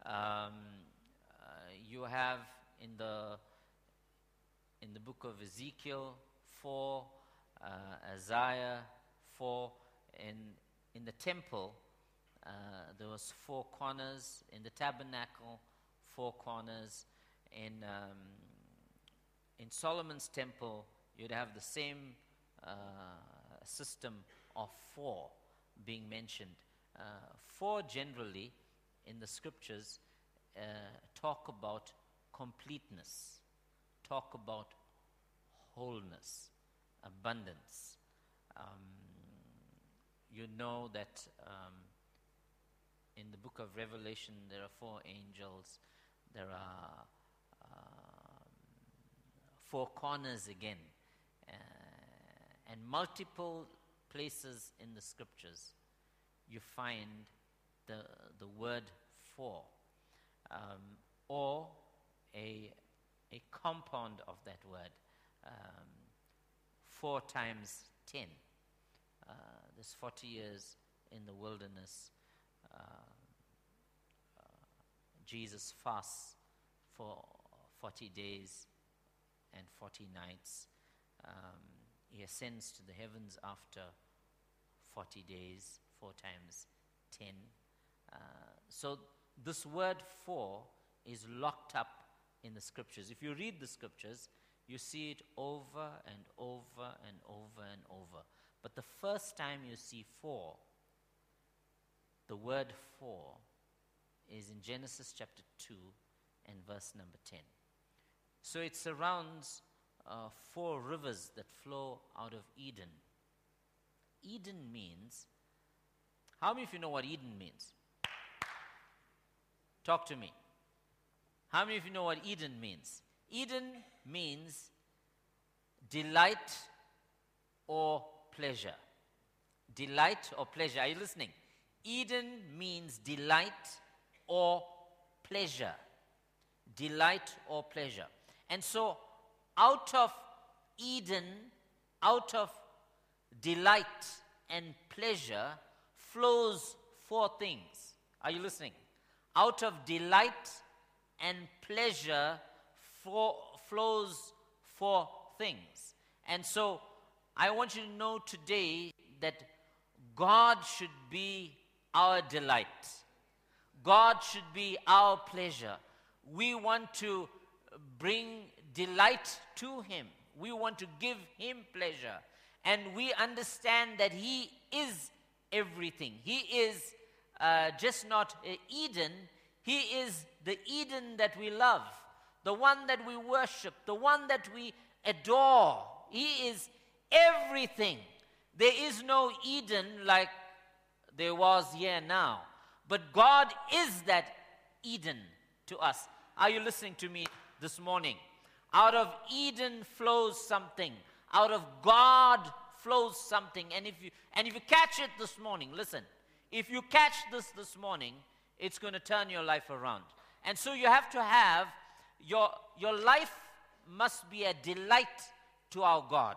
Um, you have in the book of Ezekiel 4, Isaiah 4, in the temple there was 4 corners. In the tabernacle, 4 corners. In Solomon's temple, you'd have the same system of 4 being mentioned. 4 generally in the scriptures talk about completeness, talk about wholeness, abundance. You know that in the book of Revelation there are 4 angels. There are 4 corners again, and multiple places in the scriptures you find the word 4, or a compound of that word, 4 times 10. There's 40 years in the wilderness. Jesus fasts for 40 days and 40 nights. He ascends to the heavens after 40 days, 4 times 10. So this word 4 is locked up in the scriptures. If you read the scriptures, you see it over and over and over and over. But the first time you see 4, the word 4, is in Genesis chapter 2 and verse number 10. So it surrounds 4 rivers that flow out of Eden. Eden means, how many of you know what Eden means? Talk to me. How many of you know what Eden means? Eden means delight or pleasure. Delight or pleasure. Are you listening? Eden means delight or pleasure. Delight or pleasure. And so out of Eden, out of delight and pleasure flows 4 things. Are you listening? Out of delight and pleasure flows 4 things. And so I want you to know today that God should be our delight. God should be our pleasure. We want to bring delight to Him. We want to give Him pleasure. And we understand that He is everything. He is just not Eden. He is the Eden that we love, the one that we worship, the one that we adore. He is everything. There is no Eden like there was here now. But God is that Eden to us. Are you listening to me this morning? Out of Eden flows something. Out of God flows something. And if you catch it this morning, listen. If you catch this morning, it's going to turn your life around. And so you have to have, your life must be a delight to our God.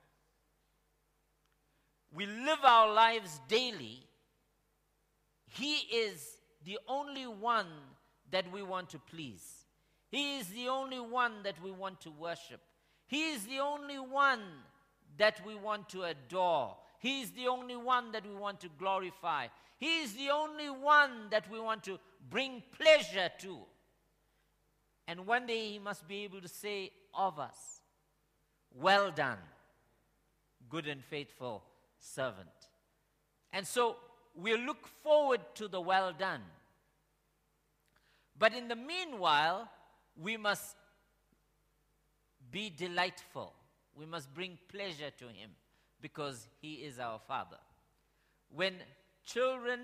We live our lives daily. He is the only one that we want to please. He is the only one that we want to worship. He is the only one that we want to adore. He is the only one that we want to glorify. He is the only one that we want to bring pleasure to. And one day He must be able to say of us, "Well done, good and faithful servant." And so we look forward to the well done. But in the meanwhile, we must be delightful. We must bring pleasure to Him because He is our Father. When children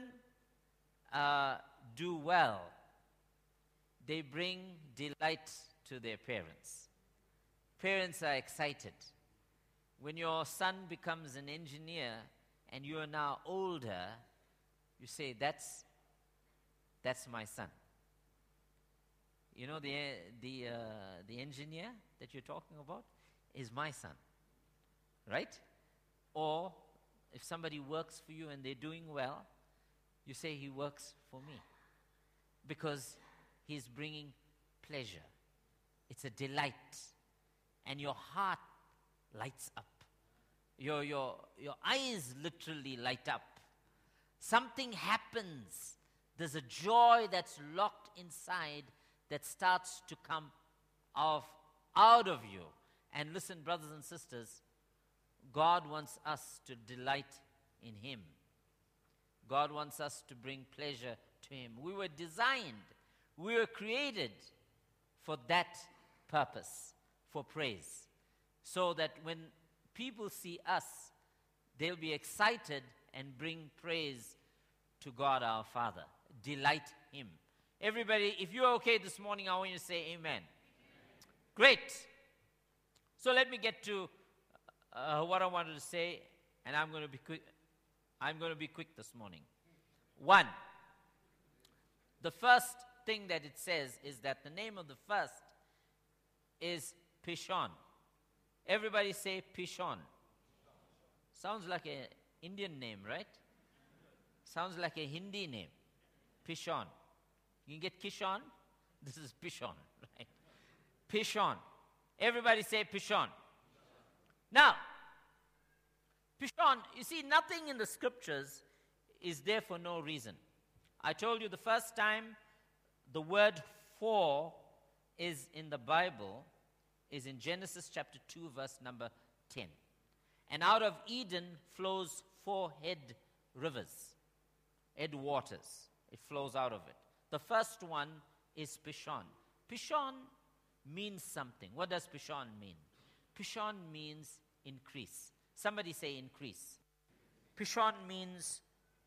do well, they bring delight to their parents. Parents are excited. When your son becomes an engineer and you are now older, you say, that's my son. You know, the engineer that you're talking about is my son, right? Or if somebody works for you and they're doing well, you say he works for me. Because He's bringing pleasure. It's a delight. And your heart lights up. Your eyes literally light up. Something happens. There's a joy that's locked inside that starts to come out of you. And listen, brothers and sisters, God wants us to delight in Him. God wants us to bring pleasure to Him. We were designed, we were created for that purpose, for praise. So that when people see us, they'll be excited and bring praise to God our Father. Delight Him. Everybody, if you're okay this morning, I want you to say amen. Amen. Great. So let me get to what I wanted to say, and I'm going to be quick. I'm going to be quick this morning. One, the first thing that it says is that the name of the first is Pishon. Everybody say Pishon. Sounds like an Indian name, right? Sounds like a Hindi name. Pishon. You can get Kishon. This is Pishon, right? Pishon. Everybody say Pishon. Now, Pishon, you see, nothing in the scriptures is there for no reason. I told you the first time the word for is in the Bible is in Genesis chapter 2, verse number 10. And out of Eden flows 4 head rivers, head waters. It flows out of it. The first one is Pishon. Pishon means something. What does Pishon mean? Pishon means increase. Somebody say increase. Pishon means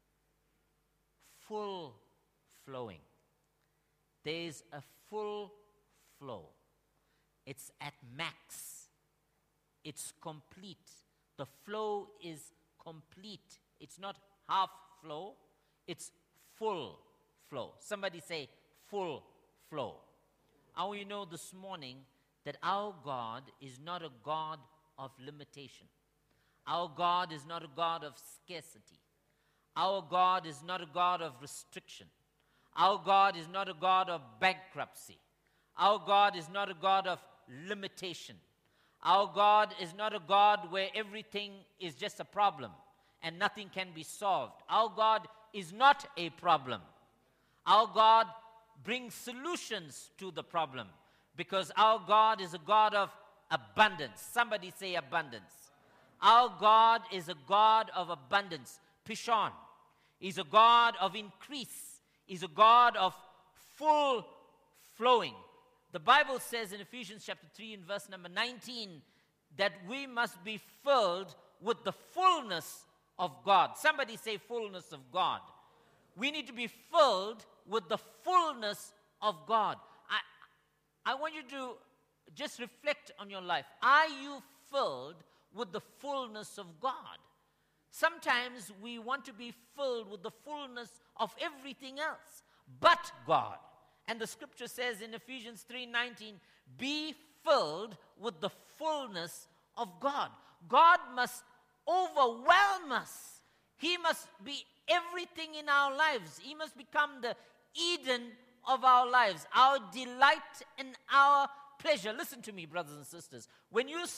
full flowing. There is a full flow. It's at max. It's complete. The flow is complete. It's not half flow. It's full flow. Somebody say full flow. I want you to know this morning that our God is not a God of limitation. Our God is not a God of scarcity. Our God is not a God of restriction. Our God is not a God of bankruptcy. Our God is not a God of limitation. Our God is not a God where everything is just a problem and nothing can be solved. Our God is not a problem. Our God brings solutions to the problem because our God is a God of abundance. Somebody say abundance. Our God is a God of abundance. Pishon. He's a God of increase. He's a God of full flowing. The Bible says in Ephesians chapter 3 and verse number 19 that we must be filled with the fullness of God. Somebody say fullness of God. We need to be filled with the fullness of God. I want you to just reflect on your life. Are you filled with the fullness of God? Sometimes we want to be filled with the fullness of everything else but God. And the scripture says in Ephesians 3:19, be filled with the fullness of God. God must overwhelm us. He must be everything in our lives. He must become the Eden of our lives, our delight and our pleasure. Listen to me, brothers and sisters. When your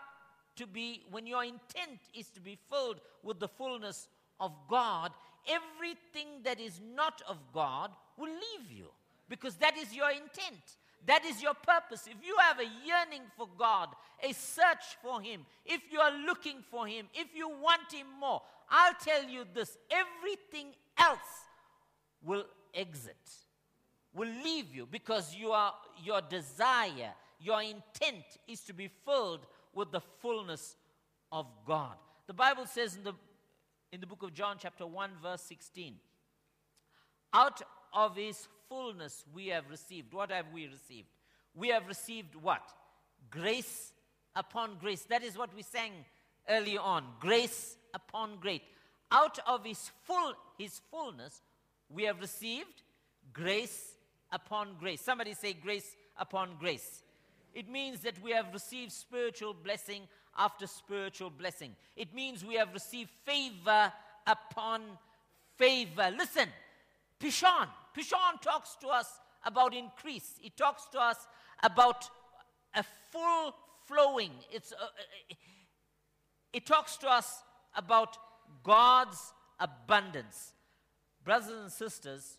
intent is to be filled with the fullness of God, everything that is not of God will leave you because that is your intent. That is your purpose. If you have a yearning for God, a search for Him, if you are looking for Him, if you want Him more, I'll tell you this, everything else will exit, will leave you because your desire, your intent is to be filled with the fullness of God. The Bible says in the book of John chapter 1 verse 16, out of His fullness we have received. What have we received? We have received what? Grace upon grace. That is what we sang early on. Grace upon grace. Out of His fullness we have received grace upon grace. Somebody say grace upon grace. It means that we have received spiritual blessing after spiritual blessing. It means we have received favor upon favor. Listen, Pishon talks to us about increase. It talks to us about a full flowing. It talks to us about God's abundance. Brothers and sisters,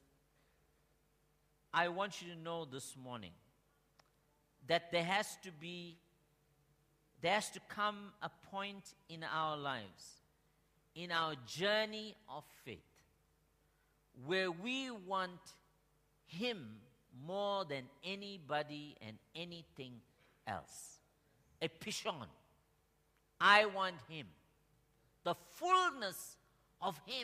I want you to know this morning that there has to come a point in our lives, in our journey of faith, where we want Him more than anybody and anything else. A Pishon. I want Him. The fullness of Him.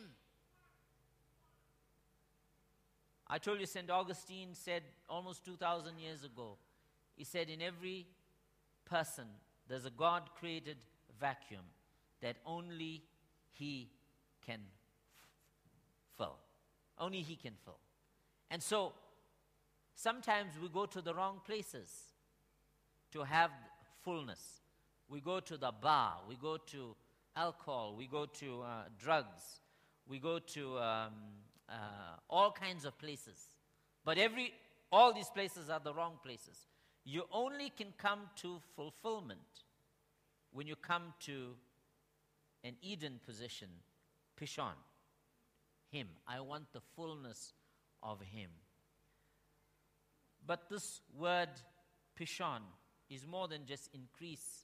I told you St. Augustine said almost 2,000 years ago, he said in every person there's a God-created vacuum that only He can fill. Only He can fill. And so, sometimes we go to the wrong places to have fullness. We go to the bar, we go to alcohol, we go to drugs, we go to all kinds of places. But all these places are the wrong places. You only can come to fulfillment when you come to an Eden position, Pishon, Him. I want the fullness of Him. But this word Pishon is more than just increase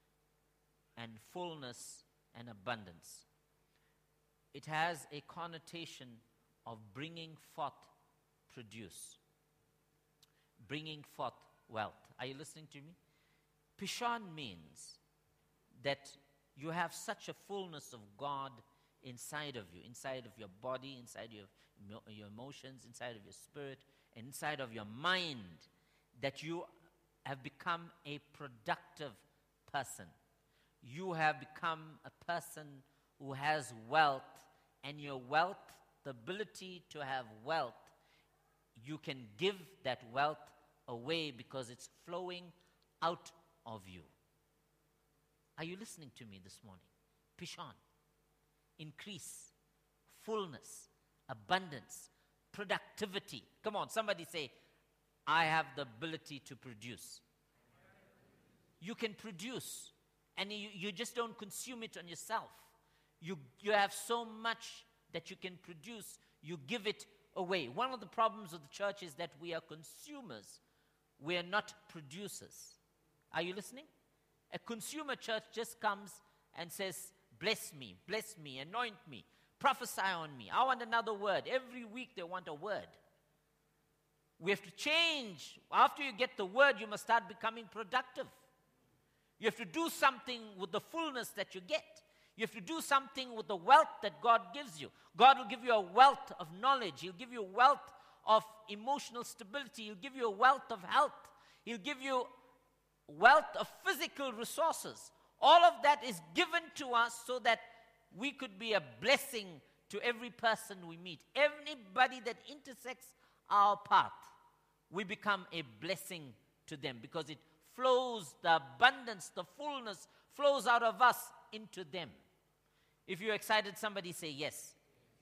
and fullness and abundance. It has a connotation of bringing forth produce, bringing forth wealth. Are you listening to me? Pishon means that you have such a fullness of God inside of you, inside of your body, inside your emotions, inside of your spirit, and inside of your mind, that you have become a productive person. You have become a person who has wealth, and your wealth, the ability to have wealth, you can give that wealth away because it's flowing out of you. Are you listening to me this morning? Pishon. Increase, fullness, abundance, productivity. Come on, somebody say, I have the ability to produce. You can produce, and you just don't consume it on yourself. You have so much that you can produce, you give it away. One of the problems of the church is that we are consumers. We are not producers. Are you listening? A consumer church just comes and says, bless me, anoint me, prophesy on me. I want another word. Every week they want a word. We have to change. After you get the word, you must start becoming productive. You have to do something with the fullness that you get. You have to do something with the wealth that God gives you. God will give you a wealth of knowledge. He'll give you a wealth of emotional stability. He'll give you a wealth of health. He'll give you wealth of physical resources. All of that is given to us so that we could be a blessing to every person we meet. Anybody that intersects our path, we become a blessing to them because it flows, the abundance, the fullness flows out of us into them. If you're excited, somebody say yes.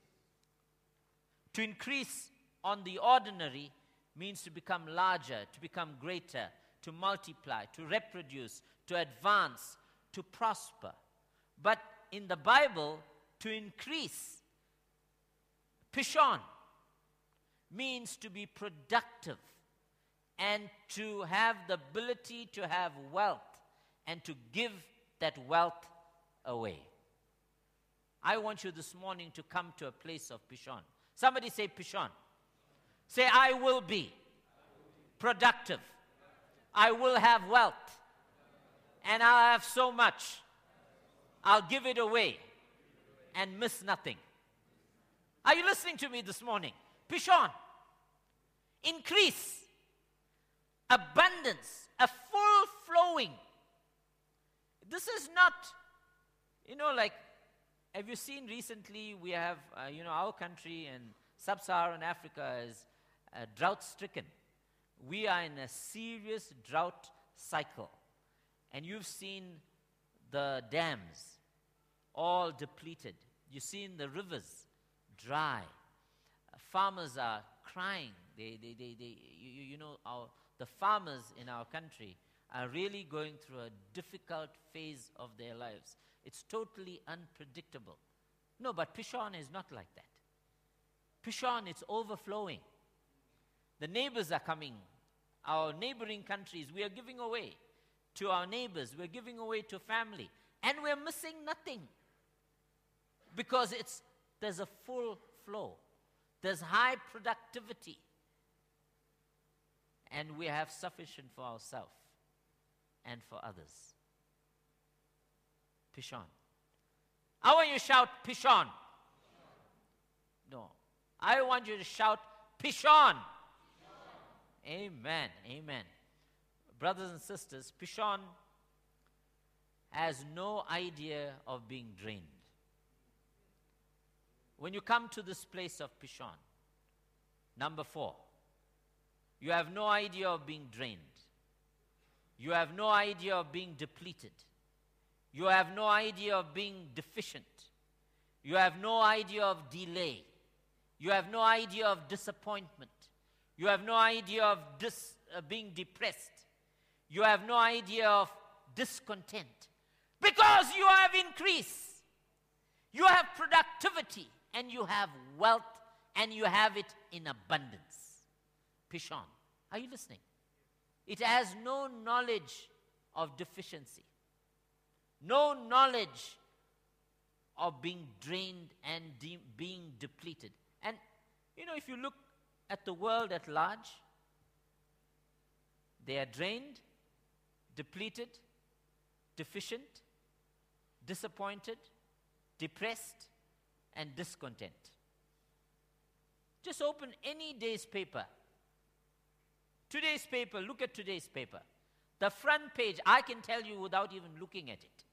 To increase on the ordinary means to become larger, to become greater, to multiply, to reproduce, to advance, to prosper. But in the Bible, to increase, Pishon, means to be productive and to have the ability to have wealth and to give that wealth away. I want you this morning to come to a place of Pishon. Somebody say Pishon. Say, I will be productive. I will have wealth. And I'll have so much. I'll give it away and miss nothing. Are you listening to me this morning? Pishon. Increase. Abundance. A full flowing. This is not, like, have you seen recently we have, our country and sub-Saharan Africa is drought-stricken. We are in a serious drought cycle. And you've seen the dams all depleted. You've seen the rivers dry. Farmers are crying. the farmers in our country are really going through a difficult phase of their lives. It's totally unpredictable. No, but Pishon is not like that. Pishon, it's overflowing. The neighbors are coming. Our neighboring countries, we are giving away to our neighbors. We're giving away to family. And we're missing nothing. Because there's a full flow. There's high productivity. And we have sufficient for ourselves and for others. Pishon. I want you to shout Pishon. No. I want you to shout Pishon. Amen. Amen. Brothers and sisters, Pishon has no idea of being drained. When you come to this place of Pishon, number 4, you have no idea of being drained. You have no idea of being depleted. You have no idea of being deficient. You have no idea of delay. You have no idea of disappointment. You have no idea of being depressed. You have no idea of discontent. Because you have increase. You have productivity. And you have wealth. And you have it in abundance. Pishon. Are you listening? It has no knowledge of deficiency. No knowledge of being drained and being depleted. And, if you look at the world at large, they are drained, depleted, deficient, disappointed, depressed, and discontent. Just open any day's paper. Today's paper, look at today's paper. The front page, I can tell you without even looking at it.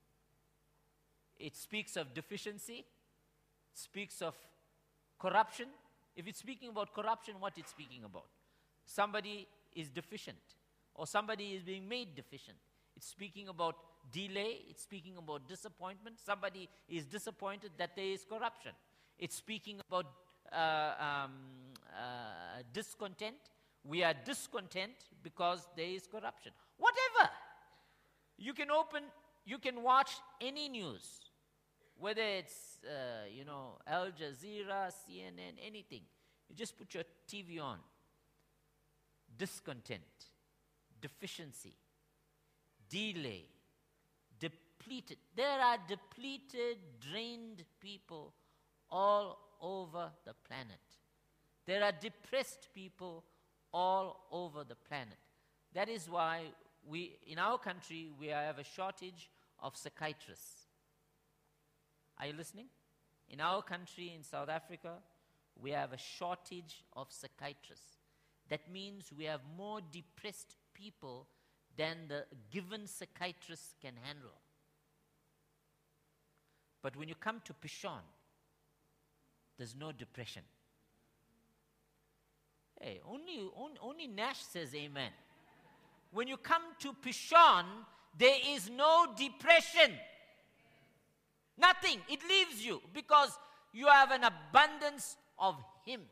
It speaks of deficiency, speaks of corruption. If it's speaking about corruption, what it's speaking about? Somebody is deficient, or somebody is being made deficient. It's speaking about delay. It's speaking about disappointment. Somebody is disappointed that there is corruption. It's speaking about discontent. We are discontent because there is corruption. Whatever. You can watch any news, whether it's, Al Jazeera, CNN, anything. You just put your TV on. Discontent, deficiency, delay, depleted. There are depleted, drained people all over the planet. There are depressed people all over the planet. That is why in our country, we have a shortage of psychiatrists. Are you listening? In our country, in South Africa, we have a shortage of psychiatrists. That means we have more depressed people than the given psychiatrists can handle. But when you come to Pishon, there's no depression. Hey, only Nash says amen. When you come to Pishon, there is no depression. Nothing. It leaves you because you have an abundance of Him.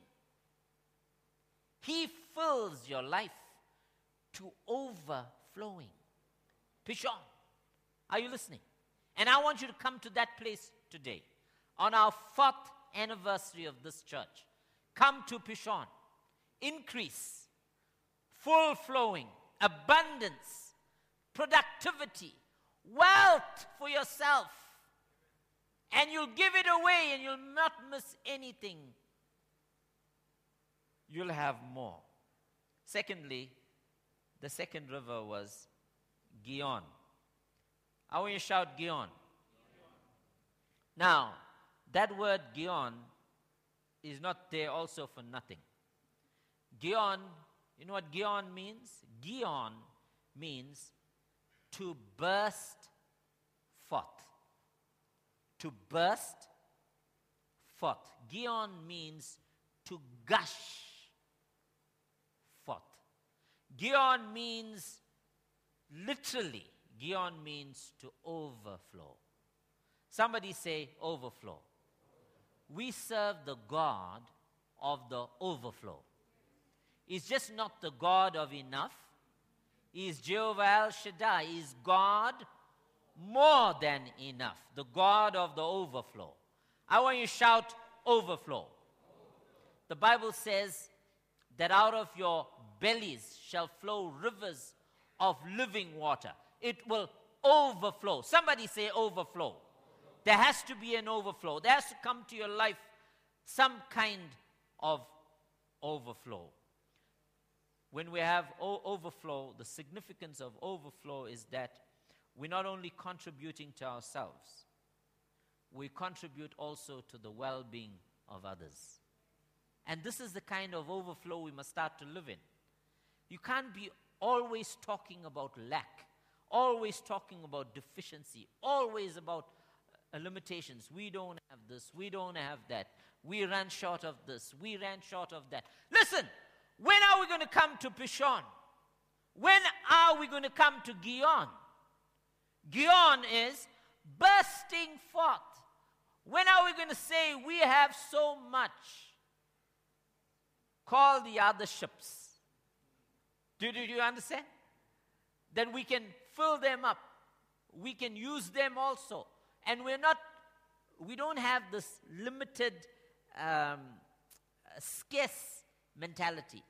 He fills your life to overflowing. Pishon. Are you listening? And I want you to come to that place today. On our 4th anniversary of this church. Come to Pishon. Increase. Full flowing. Abundance. Productivity. Wealth for yourself. And you'll give it away and you'll not miss anything. You'll have more. Secondly, the second river was Gihon. I want you to shout Gihon. Now, that word Gihon is not there also for nothing. Gihon, you know what Gihon means? Gihon means to burst forth. To burst forth. Gihon means to gush forth. Gihon means literally, Gihon means to overflow. Somebody say overflow. We serve the God of the overflow. is just not the God of enough. He is Jehovah El Shaddai. He is God more than enough, the God of the overflow. I want you to shout overflow. The Bible says that out of your bellies shall flow rivers of living water. It will overflow. Somebody say overflow. There has to be an overflow. There has to come to your life some kind of overflow. When we have overflow, the significance of overflow is that we're not only contributing to ourselves, we contribute also to the well-being of others. And this is the kind of overflow we must start to live in. You can't be always talking about lack, always talking about deficiency, always about limitations. We don't have this, we don't have that. We ran short of this, we ran short of that. Listen, when are we going to come to Pishon? When are we going to come to Gion? Gion is bursting forth. When are we going to say we have so much? Call the other ships. Do you understand? Then we can fill them up. We can use them also. And we don't have this limited, scarce mentality.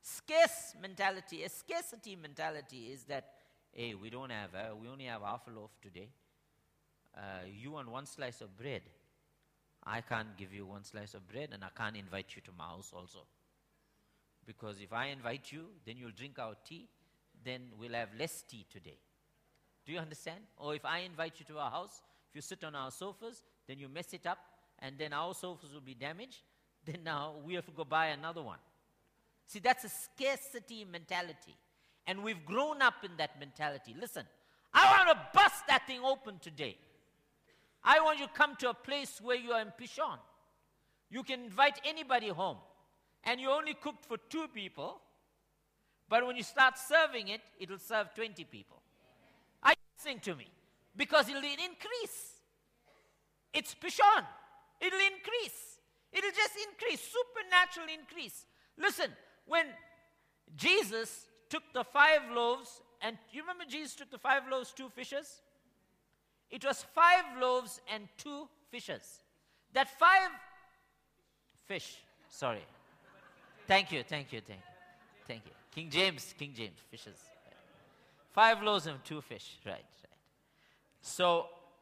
A scarcity mentality is that, hey, we only have half a loaf today. You want one slice of bread. I can't give you one slice of bread, and I can't invite you to my house also. Because if I invite you, then you'll drink our tea, then we'll have less tea today. Do you understand? Or if I invite you to our house, if you sit on our sofas, then you mess it up, and then our sofas will be damaged, then now we have to go buy another one. See, that's a scarcity mentality. And we've grown up in that mentality. Listen, I want to bust that thing open today. I want you to come to a place where you are in Pishon. You can invite anybody home. And you only cooked for 2 people. But when you start serving it, it'll serve 20 people. Are you listening to me? Because it'll increase. It's Pishon. It'll increase. It'll just increase. Supernatural increase. Listen, when Jesus took the 5 loaves, and you remember Jesus took the 5 loaves, 2 fishes? It was 5 loaves and 2 fishes. That 5 fish, sorry. Thank you. King James, fishes. 5 loaves and 2 fish, right. So,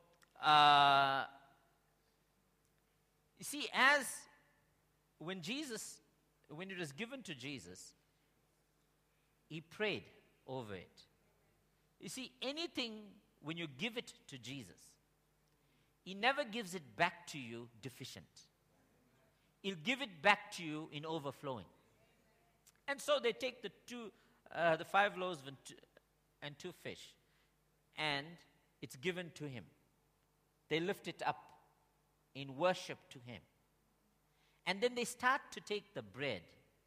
you see, when it was given to Jesus, he prayed over it. You see, anything, when you give it to Jesus, he never gives it back to you deficient. He'll give it back to you in overflowing. And so they take the 5 loaves and 2 fish, and it's given to him. They lift it up in worship to him. And then they start to take the bread.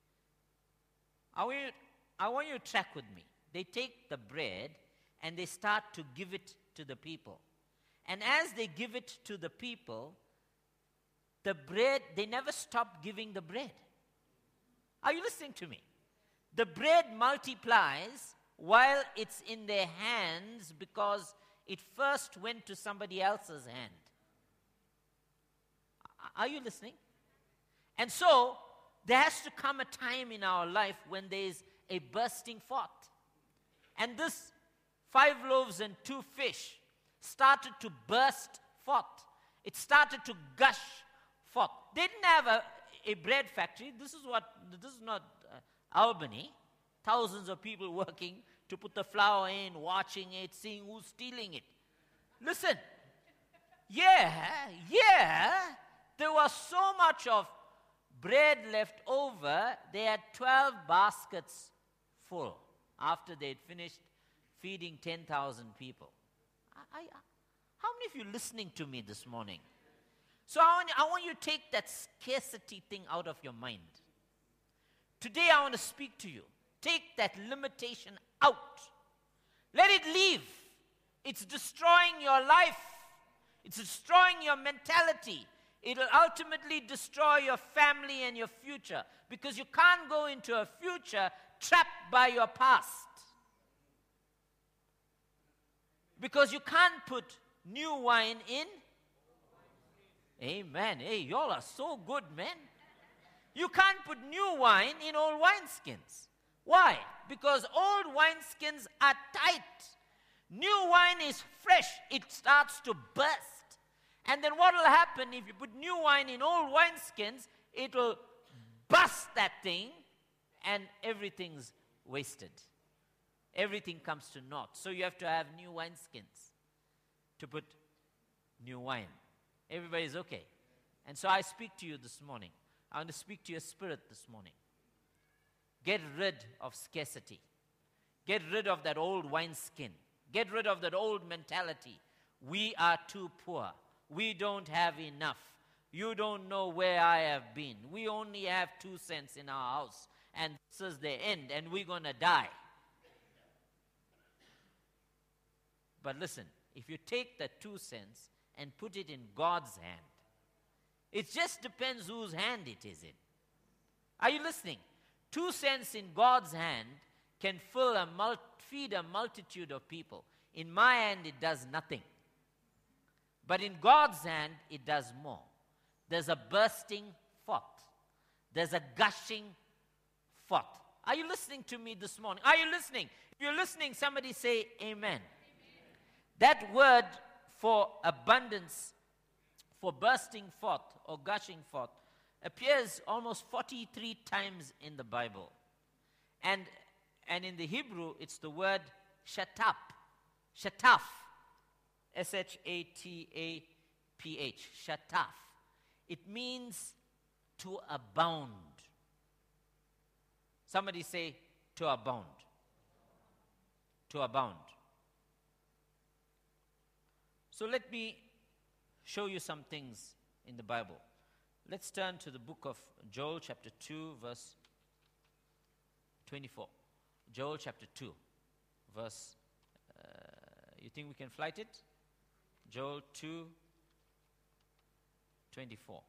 I want you to track with me. They take the bread and they start to give it to the people. And as they give it to the people, the bread, they never stop giving the bread. Are you listening to me? The bread multiplies while it's in their hands because it first went to somebody else's hand. Are you listening? And so, there has to come a time in our life when there is a bursting forth. And this 5 loaves and 2 fish started to burst forth. It started to gush forth. They didn't have a bread factory. This is not Albany. Thousands of people working to put the flour in, watching it, seeing who's stealing it. Listen, there was so much of bread left over, they had 12 baskets full after they'd finished feeding 10,000 people. How many of you listening to me this morning? So I want you to take that scarcity thing out of your mind. Today I want to speak to you. Take that limitation out. Let it leave. It's destroying your life. It's destroying your mentality. It'll ultimately destroy your family and your future, because you can't go into a future trapped by your past. Because you can't put new wine in. Amen. Hey, y'all are so good, man. You can't put new wine in old wineskins. Why? Because old wineskins are tight. New wine is fresh. It starts to burst. And then what will happen if you put new wine in old wineskins? It will bust that thing and everything's wasted. Everything comes to naught. So you have to have new wineskins to put new wine. Everybody's okay. And so I speak to you this morning. I want to speak to your spirit this morning. Get rid of scarcity. Get rid of that old wineskin. Get rid of that old mentality. We are too poor. We don't have enough. You don't know where I have been. We only have 2 cents in our house. And this is the end. And we're going to die. But listen, if you take that 2 cents and put it in God's hand, it just depends whose hand it is in. Are you listening? 2 cents in God's hand can feed a multitude of people. In my hand, it does nothing. But in God's hand, it does more. There's a bursting forth. There's a gushing forth. Are you listening to me this morning? Are you listening? If you're listening, somebody say amen. That word for abundance, for bursting forth or gushing forth, appears almost 43 times in the Bible. And in the Hebrew, it's the word shatap. Shataf. Shataph. Shataf. It means to abound. Somebody say, to abound. To abound. So let me show you some things in the Bible. Let's turn to the book of Joel chapter 2 verse 24. Joel chapter 2 verse, you think we can flight it? Joel 2, 24.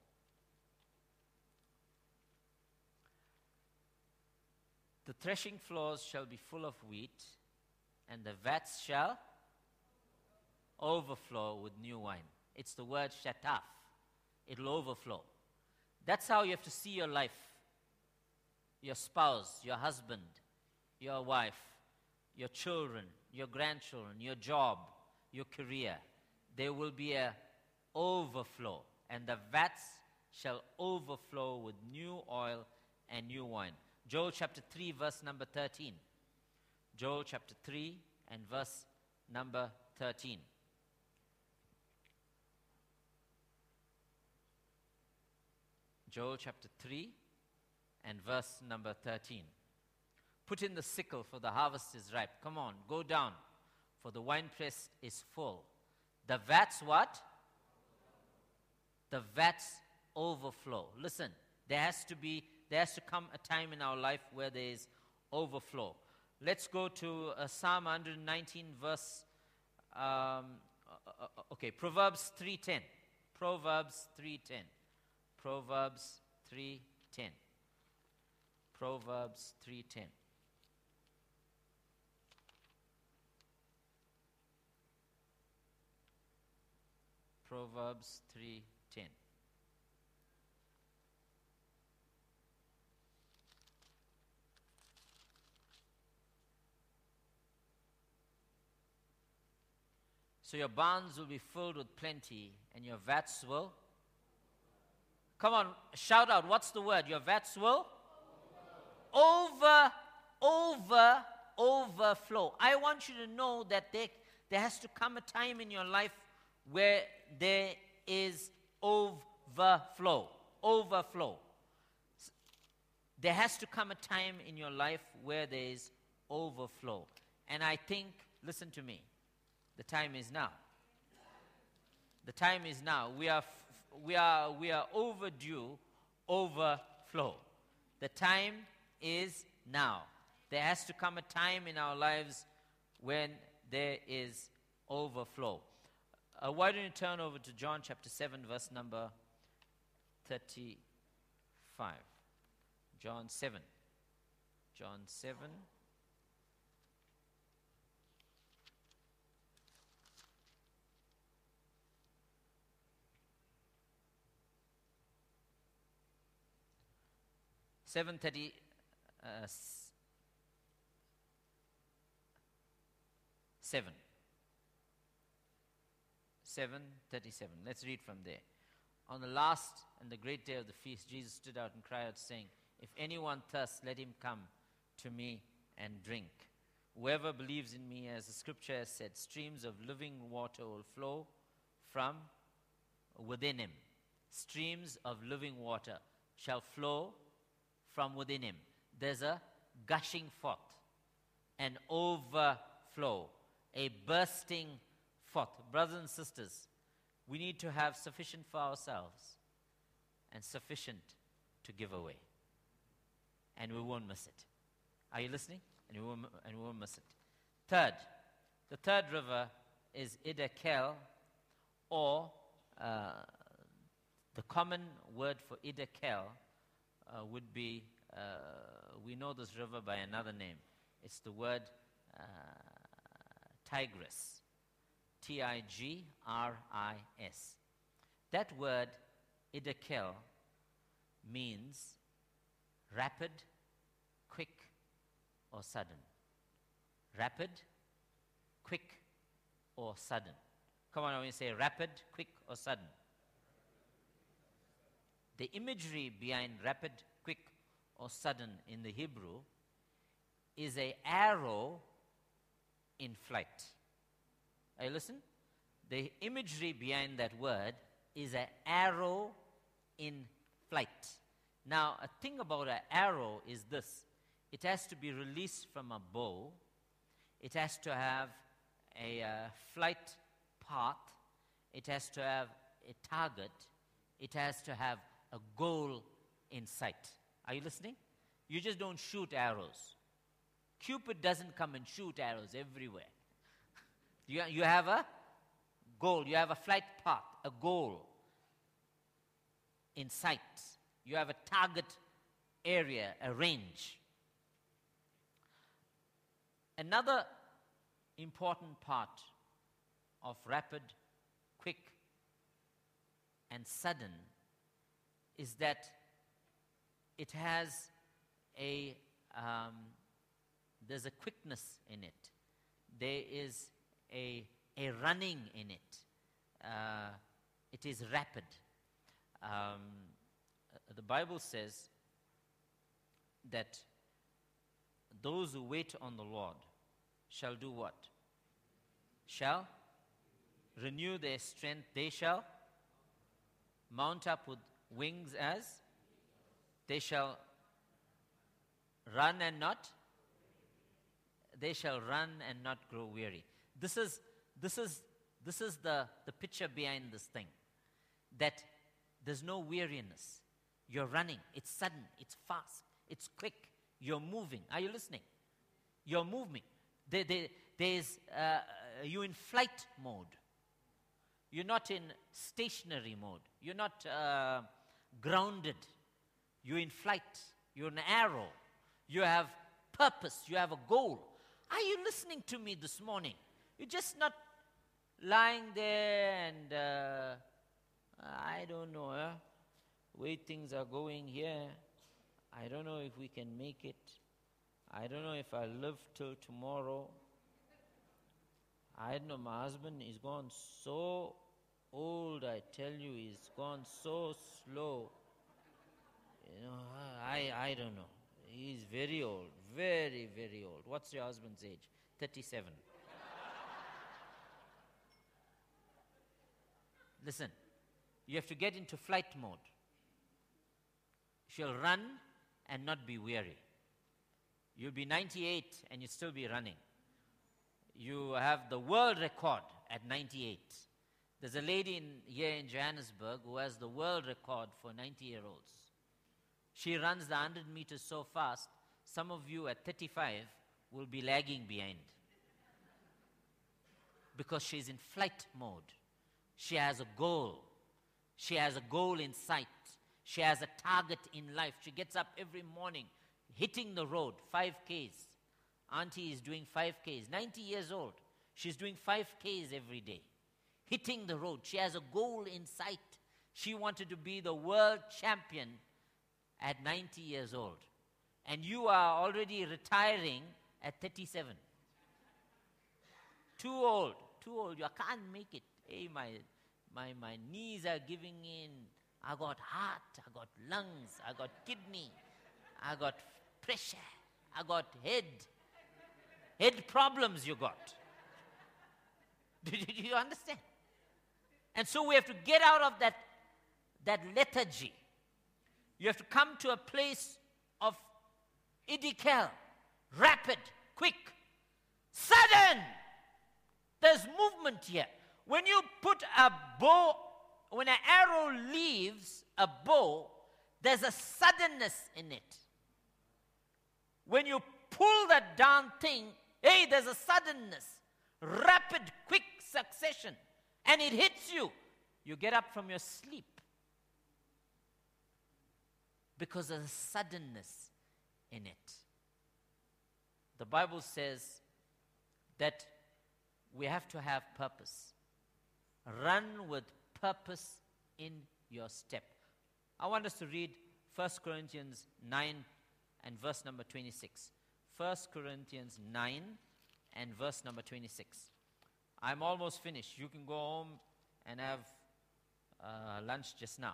The threshing floors shall be full of wheat, and the vats shall overflow with new wine. It's the word shataf. It'll overflow. That's how you have to see your life. Your spouse, your husband, your wife, your children, your grandchildren, your job, your career. There will be an overflow, and the vats shall overflow with new oil and new wine. Joel chapter 3 verse number 13. Joel chapter 3 and verse number 13. Joel chapter 3 and verse number 13. Put in the sickle, for the harvest is ripe. Come on, go down, for the winepress is full. The vats what? The vats overflow. Listen, there has to come a time in our life where there is overflow. Let's go to Psalm 119 verse, Proverbs 3:10. Proverbs 3:10. Proverbs 3:10. Proverbs 3:10. Proverbs 3:10. So your barns will be filled with plenty, and your vats will. Come on, shout out. What's the word? Your vats will overflow. I want you to know that there has to come a time in your life where there is overflow. Overflow. There has to come a time in your life where there is overflow. And I think, listen to me, the time is now. The time is now. We are overdue overflow. The time is now. There has to come a time in our lives when there is overflow. Why don't you turn over to John chapter 7, verse number 35. John 7. John 7. 7:30. 7:37. Let's read from there. On the last and the great day of the feast, Jesus stood out and cried out, saying, "If anyone thirsts, let him come to me and drink. Whoever believes in me, as the scripture has said, streams of living water will flow from within him." Streams of living water shall flow from within him. There's a gushing forth, an overflow, a bursting forth. Brothers and sisters, we need to have sufficient for ourselves and sufficient to give away. And we won't miss it. Are you listening? And we won't miss it. Third, the third river is Iddekel, or the common word for Iddekel would be, we know this river by another name. It's the word Tigris. Tigris. That word, Iddekel, means rapid, quick, or sudden. Rapid, quick, or sudden. Come on, when you say rapid, quick, or sudden. The imagery behind rapid, quick, or sudden in the Hebrew is an arrow in flight. Are you listening? The imagery behind that word is an arrow in flight. Now, a thing about an arrow is this. It has to be released from a bow. It has to have a flight path. It has to have a target. It has to have a goal in sight. Are you listening? You just don't shoot arrows. Cupid doesn't come and shoot arrows everywhere. You have a goal. You have a flight path, a goal in sight. You have a target area, a range. Another important part of rapid, quick, and sudden is that it has there's a quickness in it. There is a running in it. It is rapid. The Bible says that those who wait on the Lord shall do what? Shall renew their strength. They shall mount up with wings as they shall run and not. They shall run and not grow weary. This is the picture behind this thing. That there's no weariness. You're running. It's sudden. It's fast. It's quick. You're moving. Are you listening? You're moving. You're in flight mode. You're not in stationary mode. You're not grounded. You're in flight. You're an arrow. You have purpose. You have a goal. Are you listening to me this morning? You're just not lying there and I don't know, way things are going here. I don't know if we can make it. I don't know if I'll live till tomorrow. I don't know, my husband is gone so old, I tell you, he's gone so slow. You know, I don't know. He's very old, very, very old. What's your husband's age? 37. Listen, you have to get into flight mode. She'll run and not be weary. You'll be 98 and you'll still be running. You have the world record at 98. There's a lady here in Johannesburg who has the world record for 90-year-olds. She runs the 100 meters so fast, some of you at 35 will be lagging behind. Because she's in flight mode. She has a goal. She has a goal in sight. She has a target in life. She gets up every morning, hitting the road, 5Ks. Auntie is doing 5Ks, 90 years old. She's doing 5Ks every day, hitting the road. She has a goal in sight. She wanted to be the world champion at 90 years old. And you are already retiring at 37. Too old. You can't make it. Hey, my knees are giving in. I got heart, I got lungs, I got kidney, I got pressure, I got head problems you got. Do you understand? And so we have to get out of that lethargy. You have to come to a place of idikel, rapid, quick, sudden. There's movement here. When you put a bow, when an arrow leaves a bow, there's a suddenness in it. When you pull that darn thing, hey, there's a suddenness, rapid, quick succession, and it hits you. You get up from your sleep because there's a suddenness in it. The Bible says that we have to have purpose. Run with purpose in your step. I want us to read 1 Corinthians 9 and verse number 26. 1 Corinthians 9 and verse number 26. I'm almost finished. You can go home and have lunch just now.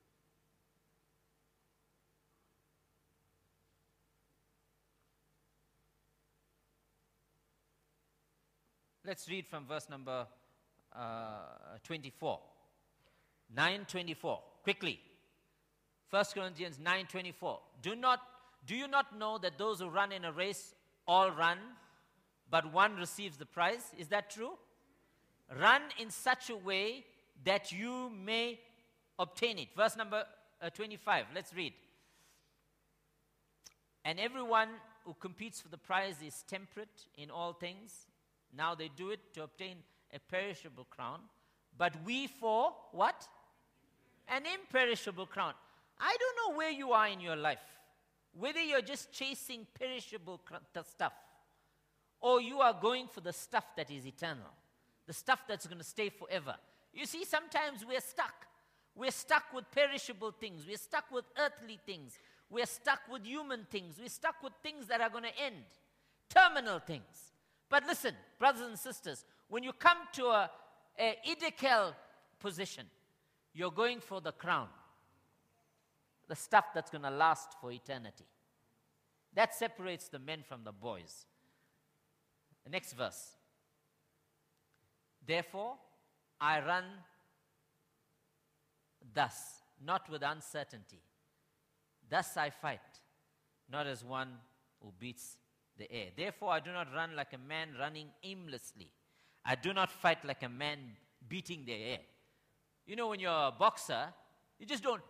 Let's read from verse number 24. 9:24. Quickly. 1 Corinthians 9:24. Do you not know that those who run in a race all run, but one receives the prize? Is that true? Run in such a way that you may obtain it. Verse number 25. Let's read. And everyone who competes for the prize is temperate in all things. Now they do it to obtain a perishable crown. But we for what? An imperishable crown. I don't know where you are in your life. Whether you're just chasing perishable stuff, or you are going for the stuff that is eternal, the stuff that's going to stay forever. You see, sometimes we're stuck. We're stuck with perishable things. We're stuck with earthly things. We're stuck with human things. We're stuck with things that are going to end, terminal things. But listen, brothers and sisters, when you come to a idikel position, you're going for the crown, the stuff that's going to last for eternity. That separates the men from the boys. The next verse. Therefore, I run thus, not with uncertainty. Thus I fight, not as one who beats the air. Therefore, I do not run like a man running aimlessly. I do not fight like a man beating the air. You know, when you're a boxer, you just don't.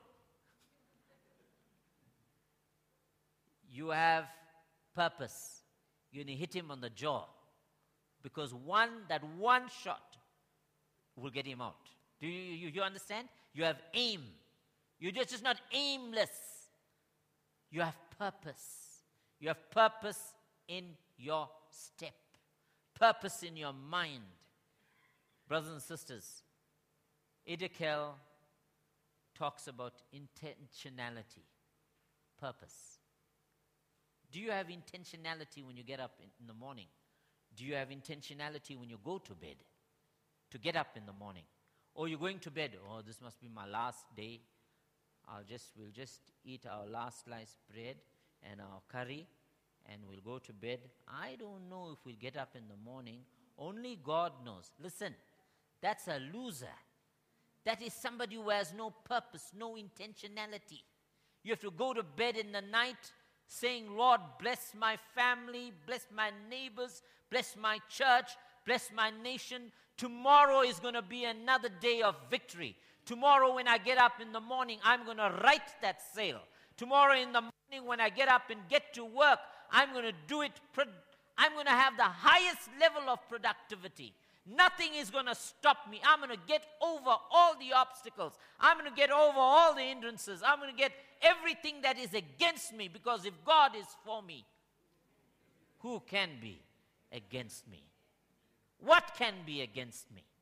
You have purpose. You're going to hit him on the jaw. Because that one shot will get him out. Do you understand? You have aim. You're just not aimless. You have purpose. You have purpose in your step. Purpose in your mind. Brothers and sisters, Edekiel talks about intentionality. Purpose. Do you have intentionality when you get up in the morning? Do you have intentionality when you go to bed? To get up in the morning? Or you're going to bed, oh, this must be my last day. We'll just eat our last slice bread and our curry and we'll go to bed. I don't know if we'll get up in the morning. Only God knows. Listen, that's a loser. That is somebody who has no purpose, no intentionality. You have to go to bed in the night saying, Lord, bless my family, bless my neighbors, bless my church, bless my nation. Tomorrow is going to be another day of victory. Tomorrow when I get up in the morning, I'm going to write that sail. Tomorrow in the morning when I get up and get to work, I'm going to do it. I'm going to have the highest level of productivity. Nothing is going to stop me. I'm going to get over all the obstacles. I'm going to get over all the hindrances. I'm going to get everything that is against me, because if God is for me, who can be against me? What can be against me?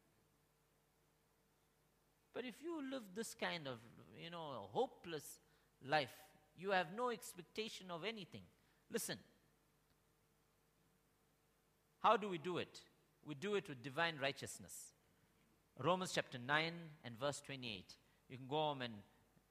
But if you live this kind of, hopeless life, you have no expectation of anything. Listen, how do we do it? We do it with divine righteousness. Romans chapter 9 and verse 28. You can go home and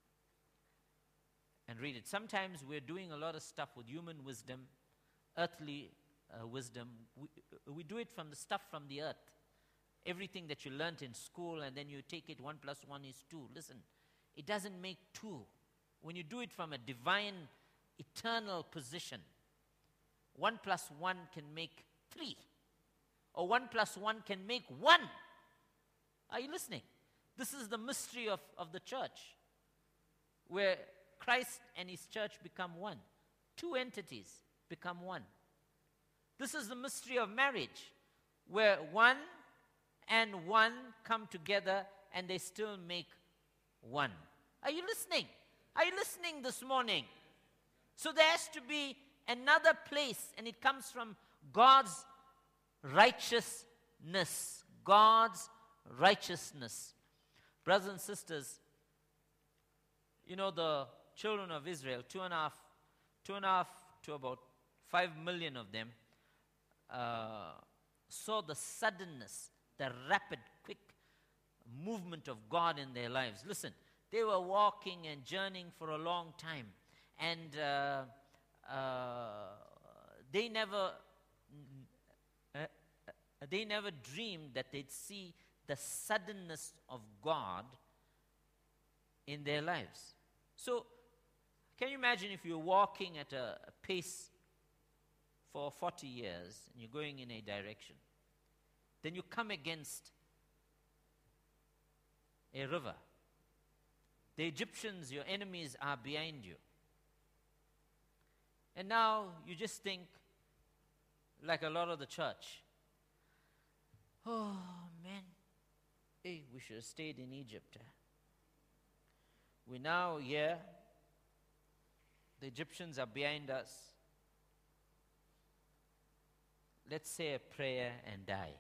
read it. Sometimes we're doing a lot of stuff with human wisdom, earthly wisdom. We do it from the stuff from the earth. Everything that you learned in school, and then you take it 1 + 1 is 2. Listen, it doesn't make 2. When you do it from a divine, eternal position, 1 + 1 can make 3. Or 1 + 1 can make 1. Are you listening? This is the mystery of the church, where Christ and his church become one. 2 entities become one. This is the mystery of marriage, where 1 and 1 come together and they still make 1. Are you listening? Are you listening this morning? So there has to be another place, and it comes from God's righteousness. God's righteousness. Brothers and sisters, the children of Israel, 2.5 to about 5 million of them, saw the suddenness, the rapid, quick movement of God in their lives. Listen, they were walking and journeying for a long time, and they never dreamed that they'd see the suddenness of God in their lives. So, can you imagine if you're walking at a pace for 40 years and you're going in a direction, then you come against a river. The Egyptians, your enemies, are behind you. And now you just think, like a lot of the church, oh man, hey, we should have stayed in Egypt. We're now here. The Egyptians are behind us. Let's say a prayer and die.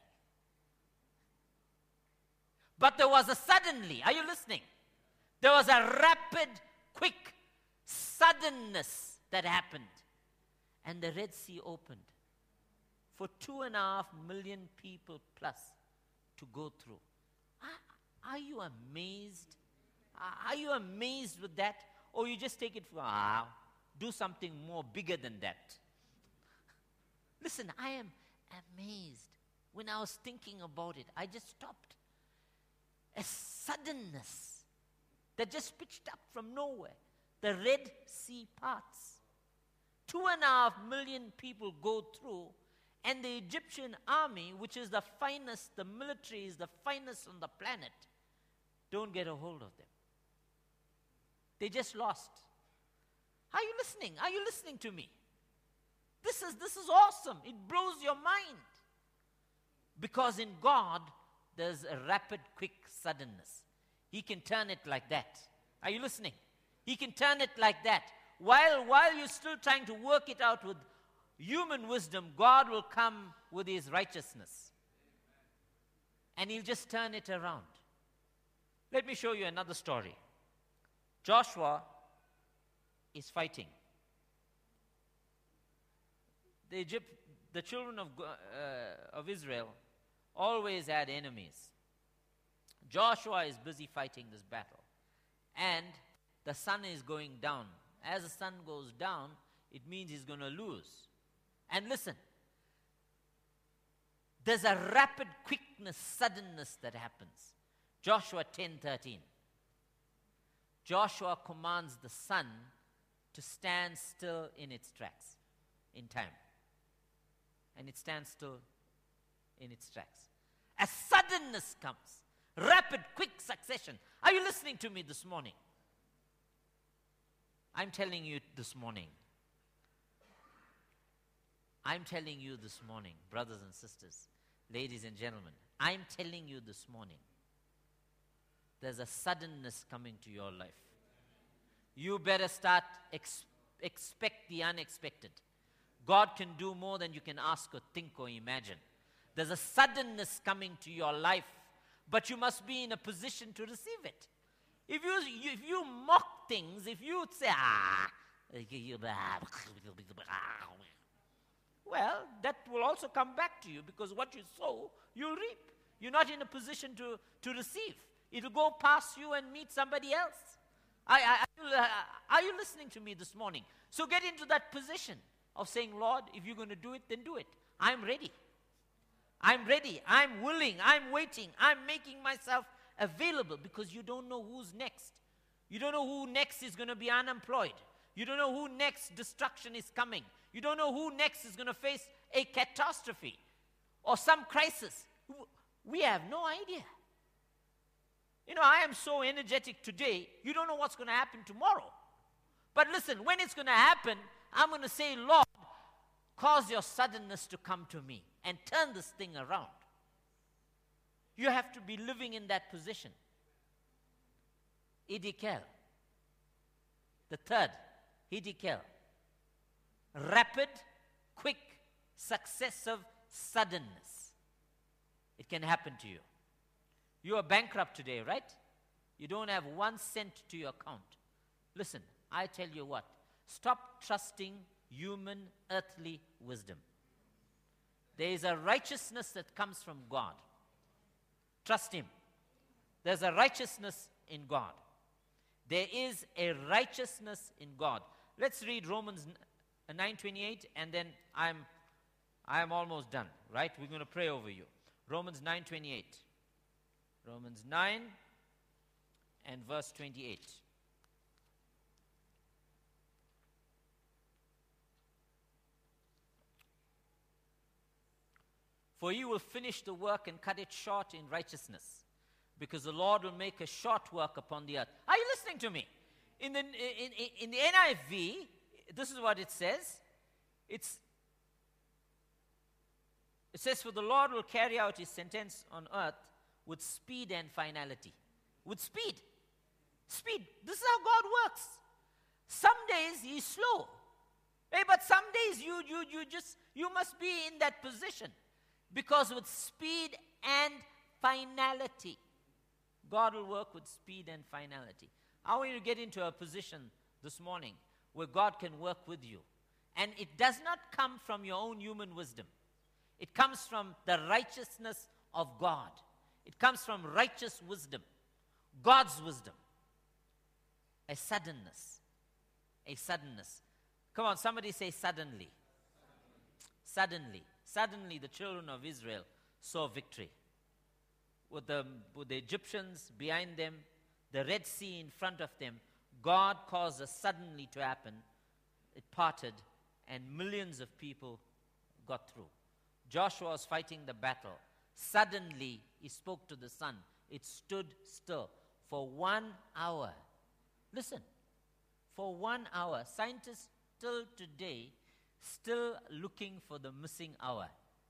But there was a suddenly, are you listening? There was a rapid, quick suddenness that happened. And the Red Sea opened for 2.5 million people plus to go through. Are you amazed? Are you amazed with that? Or you just take it for, do something more bigger than that? Listen, I am amazed. When I was thinking about it, I just stopped. A suddenness that just pitched up from nowhere. The Red Sea parts. 2.5 million people go through, and the Egyptian army, which is the finest, the military is the finest on the planet, don't get a hold of them. They just lost. Are you listening? Are you listening to me? This is awesome. It blows your mind. Because in God, there's a rapid, quick suddenness. He can turn it like that. Are you listening? He can turn it like that. While you're still trying to work it out with human wisdom, God will come with his righteousness. And he'll just turn it around. Let me show you another story. Joshua is fighting. The children of Israel always had enemies. Joshua is busy fighting this battle. And the sun is going down. As the sun goes down, it means he's going to lose. And listen, there's a rapid quickness, suddenness that happens. Joshua 10:13. Joshua commands the sun to stand still in its tracks, in time. And it stands still in its tracks. A suddenness comes. Rapid, quick succession. Are you listening to me this morning? I'm telling you this morning. I'm telling you this morning, brothers and sisters, Ladies and gentlemen, I'm telling you this morning, there's a suddenness coming to your life. You better start expect the unexpected. God can do more than you can ask or think or imagine. There's a suddenness coming to your life, but you must be in a position to receive it. If you mock things, if you say, well, that will also come back to you, because what you sow, you'll reap. You're not in a position to receive. It'll go past you and meet somebody else. Are you listening to me this morning? So get into that position of saying, Lord, if you're going to do it, then do it. I'm ready. I'm ready. I'm willing. I'm waiting. I'm making myself available, because you don't know who's next. You don't know who next is going to be unemployed. You don't know who next destruction is coming. You don't know who next is going to face a catastrophe or some crisis. We have no idea. You know, I am so energetic today, you don't know what's going to happen tomorrow. But listen, when it's going to happen, I'm going to say, Lord, cause your suddenness to come to me and turn this thing around. You have to be living in that position. Idikel. The third, Idikel. Rapid, quick, successive suddenness. It can happen to you. You are bankrupt today, right? You don't have 1 cent to your account. Listen, I tell you what. Stop trusting human, earthly wisdom. There is a righteousness that comes from God. Trust Him. There's a righteousness in God. There is a righteousness in God. Let's read Romans 9:28, and then I'm almost done, right? We're going to pray over you. Romans 9:28. Romans 9 and verse 28. For He will finish the work and cut it short in righteousness, because the Lord will make a short work upon the earth. Are you listening to me? In the NIV, this is what it says. It says, for the Lord will carry out His sentence on earth with speed and finality. With speed. Speed. This is how God works. Some days He's slow. Hey, but some days you must be in that position. Because with speed and finality, God will work with speed and finality. I want you to get into a position this morning where God can work with you. And it does not come from your own human wisdom. It comes from the righteousness of God. It comes from righteous wisdom, God's wisdom. A suddenness. A suddenness. Come on, somebody say suddenly. Suddenly. Suddenly the children of Israel saw victory. With the Egyptians behind them, the Red Sea in front of them, God caused a suddenly to happen. It parted, and millions of people got through. Joshua was fighting the battle. Suddenly, he spoke to the sun. It stood still for 1 hour. Listen, for 1 hour. Scientists till today still looking for the missing hour.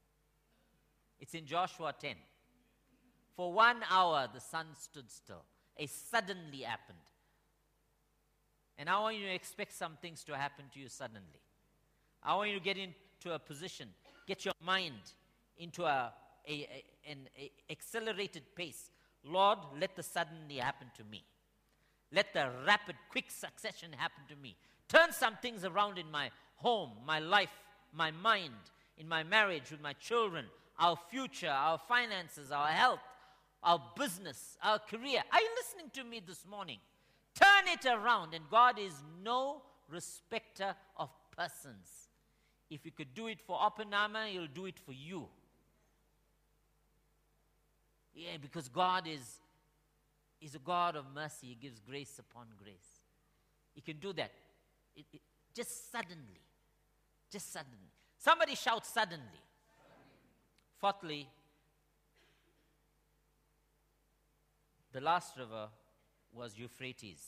It's in Joshua 10. For 1 hour, the sun stood still. A suddenly happened. And I want you to expect some things to happen to you suddenly. I want you to get into a position, get your mind into an accelerated pace. Lord, let the suddenly happen to me. Let the rapid, quick succession happen to me. Turn some things around in my home, my life, my mind, in my marriage, with my children, our future, our finances, our health, our business, our career. Are you listening to me this morning? Turn it around, and God is no respecter of persons. If He could do it for Oppenheimer, He'll do it for you. Yeah, because God is a God of mercy. He gives grace upon grace. He can do that. Just suddenly. Just suddenly. Somebody shout suddenly. Fourthly, the last river was Euphrates.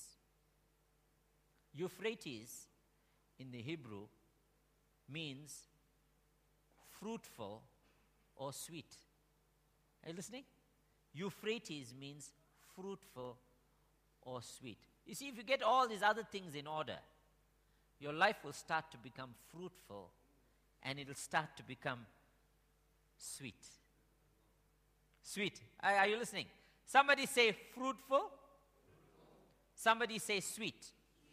Euphrates in the Hebrew means fruitful or sweet. Are you listening? Euphrates means fruitful or sweet. You see, if you get all these other things in order, your life will start to become fruitful and it'll start to become sweet. Sweet. Are you listening? Somebody say fruitful. Somebody say sweet.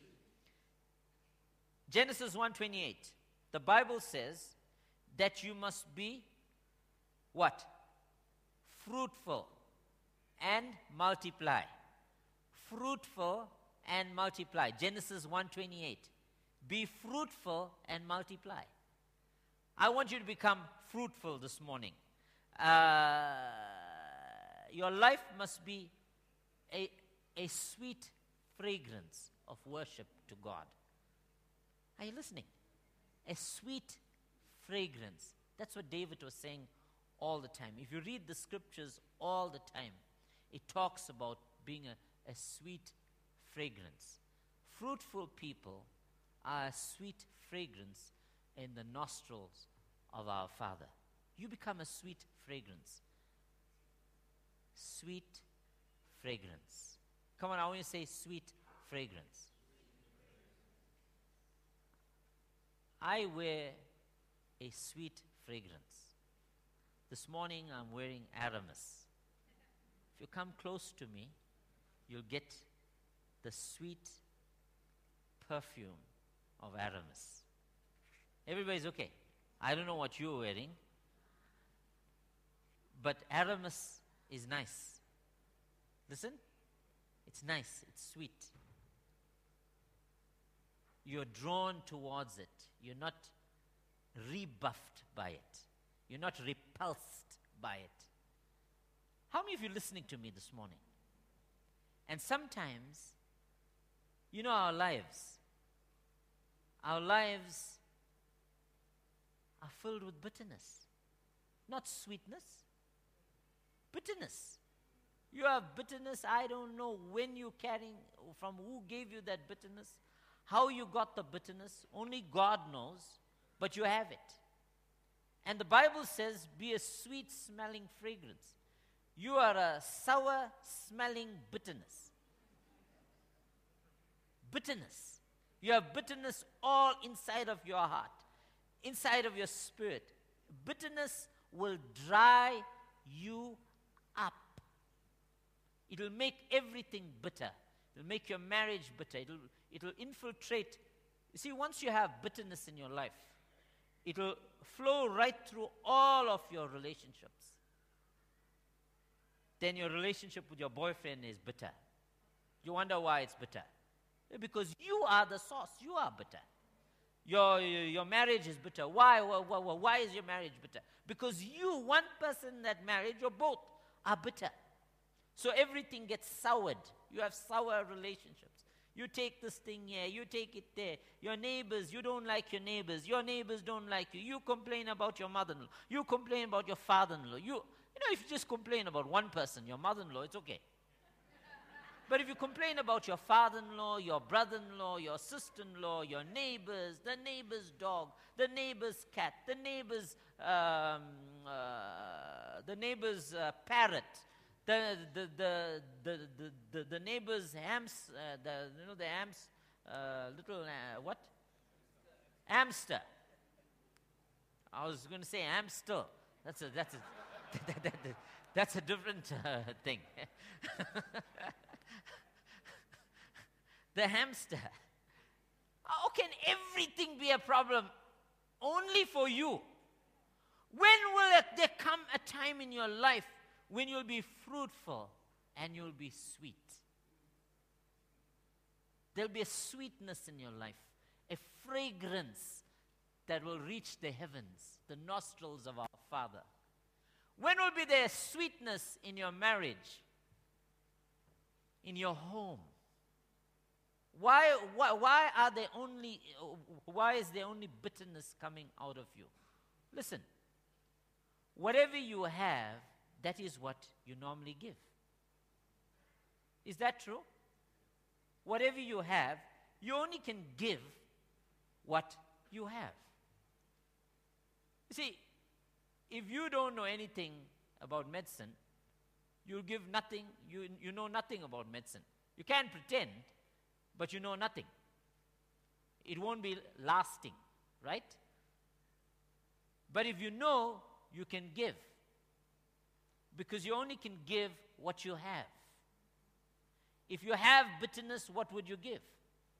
Genesis 1:28. The Bible says that you must be what? Fruitful and multiply. Fruitful and multiply. Genesis 1:28. Be fruitful and multiply. I want you to become fruitful this morning. Your life must be a sweet fragrance of worship to God. Are you listening? A sweet fragrance. That's what David was saying all the time. If you read the scriptures all the time, it talks about being a sweet fragrance. Fruitful people are a sweet fragrance in the nostrils of our Father. You become a sweet fragrance. Sweet fragrance. Come on, I want you to say sweet fragrance. I wear a sweet fragrance. This morning I'm wearing Aramis. If you come close to me, you'll get the sweet perfume of Aramis. Everybody's okay. I don't know what you're wearing, but Aramis is nice. Listen, it's nice, it's sweet. You're drawn towards it. You're not rebuffed by it. You're not repulsed by it. How many of you listening to me this morning? And sometimes, you know, our lives are filled with bitterness. Not sweetness, bitterness. You have bitterness. I don't know when you're carrying, from who gave you that bitterness, how you got the bitterness. Only God knows, but you have it. And the Bible says, be a sweet smelling fragrance. You are a sour smelling bitterness. Bitterness. You have bitterness all inside of your heart, inside of your spirit. Bitterness will dry you up. It'll make everything bitter. It'll make your marriage bitter. It'll infiltrate. You see, once you have bitterness in your life, it'll flow right through all of your relationships. Then your relationship with your boyfriend is bitter. You wonder why it's bitter. Because you are the source. You are bitter. Your marriage is bitter. Why is your marriage bitter? Because you, one person in that marriage, or both, are bitter. So everything gets soured. You have sour relationships. You take this thing here, you take it there. Your neighbors, you don't like your neighbors. Your neighbors don't like you. You complain about your mother-in-law. You complain about your father-in-law. You know, if you just complain about one person, your mother-in-law, it's okay. But if you complain about your father-in-law, your brother-in-law, your sister-in-law, your neighbors, the neighbor's dog, the neighbor's cat, the neighbor's parrot, the neighbor's hams, the hams, little what? Hamster. I was going to say hamster. That's a different thing. The hamster. How can everything be a problem only for you? When will there come a time in your life when you'll be fruitful and you'll be sweet? There'll be a sweetness in your life, a fragrance that will reach the heavens, the nostrils of our Father. When will be there sweetness in your marriage, in your home? Why is there only bitterness coming out of you? Listen, whatever you have, that is what you normally give. Is that true? Whatever you have, you only can give what you have. You see, if you don't know anything about medicine, you'll give nothing, you know nothing about medicine. You can pretend, but you know nothing. It won't be lasting, right? But if you know, you can give. Because you only can give what you have. If you have bitterness, what would you give?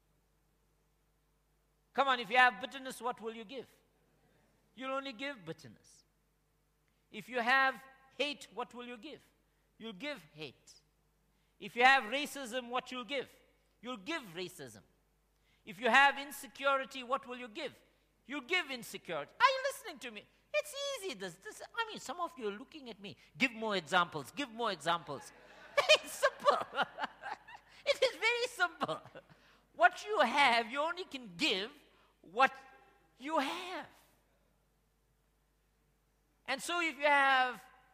Come on, if you have bitterness, what will you give? You'll only give bitterness. If you have hate, what will you give? You'll give hate. If you have racism, what you'll give? You'll give racism. If you have insecurity, what will you give? You'll give insecurity. Are you listening to me? It's easy. Some of you are looking at me. Give more examples. Give more examples. It's simple. It is very simple. What you have, you only can give what you have. And so if you have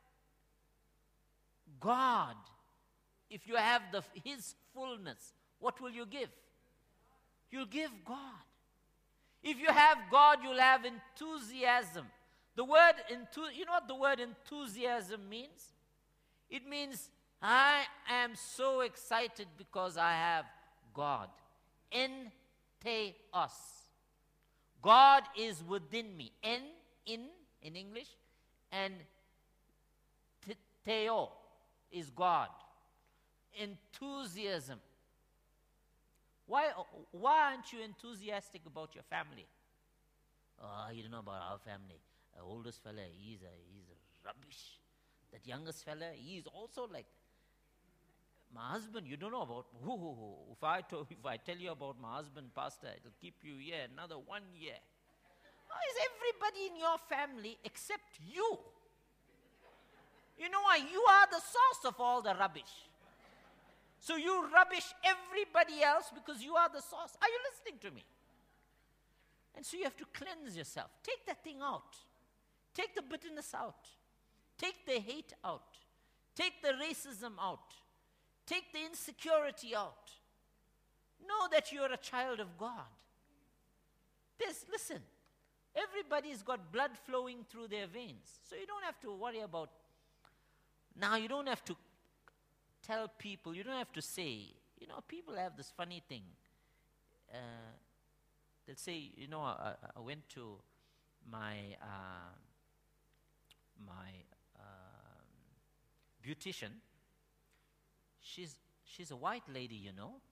God, if you have His fullness, what will you give? You'll give God. If you have God, you'll have enthusiasm. The word you know what the word enthusiasm means? It means I am so excited because I have God. Entheos. God is within me. In English, and theo is God. Enthusiasm. Why aren't you enthusiastic about your family? Oh, you don't know about our family. The oldest fella, he's a rubbish. That youngest fella, he's also like my husband. You don't know about. If I tell you about my husband, Pastor, it'll keep you here another 1 year. How is everybody in your family except you? You know why? You are the source of all the rubbish. So you rubbish everybody else because you are the source. Are you listening to me? And so you have to cleanse yourself. Take that thing out. Take the bitterness out. Take the hate out. Take the racism out. Take the insecurity out. Know that you're a child of God. Listen, everybody's got blood flowing through their veins. So you don't have to worry about. Now you don't have to tell people, you don't have to say, people have this funny thing. They'll say, I went to my beautician. She's a white lady,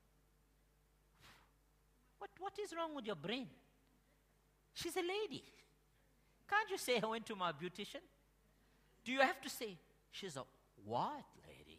What is wrong with your brain? She's a lady. Can't you say, I went to my beautician? Do you have to say, she's a white lady,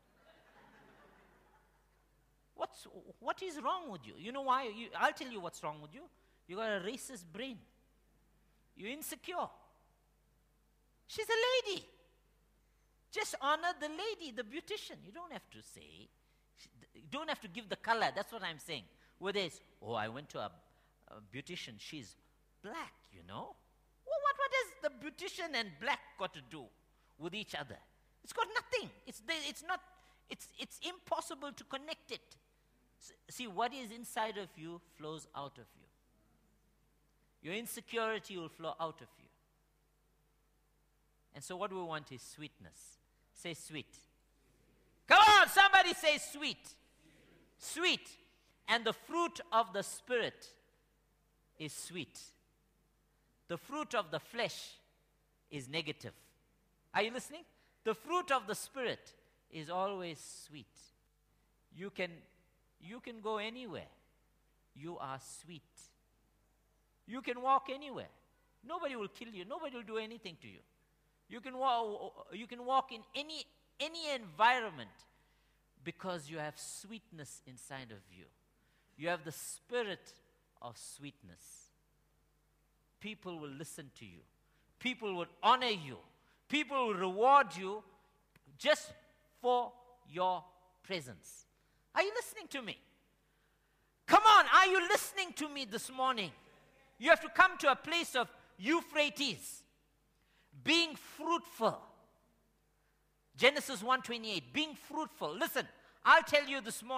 What is wrong with you? You know why? I'll tell you what's wrong with you. You got a racist brain. You're insecure. She's a lady. Just honor the lady, the beautician. You don't have to say. You don't have to give the color. That's what I'm saying. Whether it's, I went to a beautician. She's black, Well, what has the beautician and black got to do with each other? It's got nothing. It's impossible to connect it. See, what is inside of you flows out of you. Your insecurity will flow out of you. And so what we want is sweetness. Say sweet. Come on, somebody say sweet. Sweet. And the fruit of the Spirit is sweet. The fruit of the flesh is negative. Are you listening? The fruit of the Spirit is always sweet. You can go anywhere. You are sweet. You can walk anywhere. Nobody will kill you. Nobody will do anything to you. You can walk in any environment because you have sweetness inside of you. You have the spirit of sweetness. People will listen to you. People will honor you. People will reward you just for your presence. Are you listening to me? Come on, are you listening to me this morning? You have to come to a place of Euphrates, being fruitful. Genesis 1:28, being fruitful. Listen, I'll tell you this morning,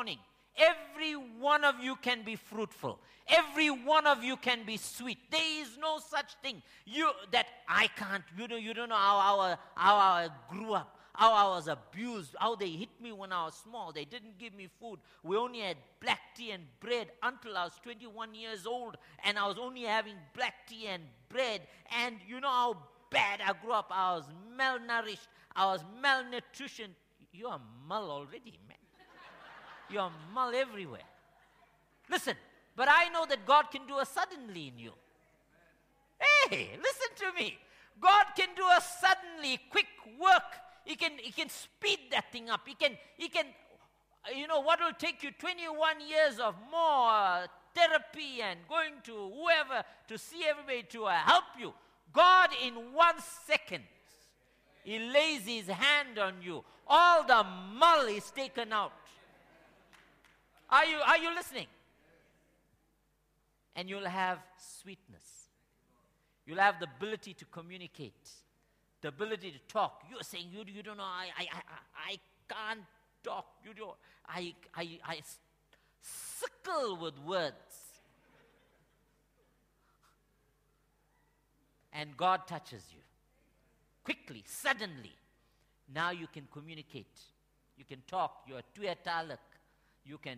Every one of you can be fruitful. Every one of you can be sweet. There is no such thing that I can't. You don't know how I grew up, how I was abused, how they hit me when I was small. They didn't give me food. We only had black tea and bread until I was 21 years old, and I was only having black tea and bread. And you know how bad I grew up. I was malnourished. I was malnutrition. You are mal already, man. You are mal everywhere. Listen, but I know that God can do a suddenly in you. Hey, listen to me. God can do a suddenly, quick work. He can speed that thing up. He can, you know, what will take you 21 years of more therapy and going to whoever to see everybody to help you. God in 1 second, He lays His hand on you. All the mull is taken out. Are you listening? And you'll have sweetness. You'll have the ability to communicate, the ability to talk. You're saying you don't know. I can't talk. You don't. I sickle with words. And God touches you quickly, suddenly. Now you can communicate. You can talk. You're tuyatalak. You can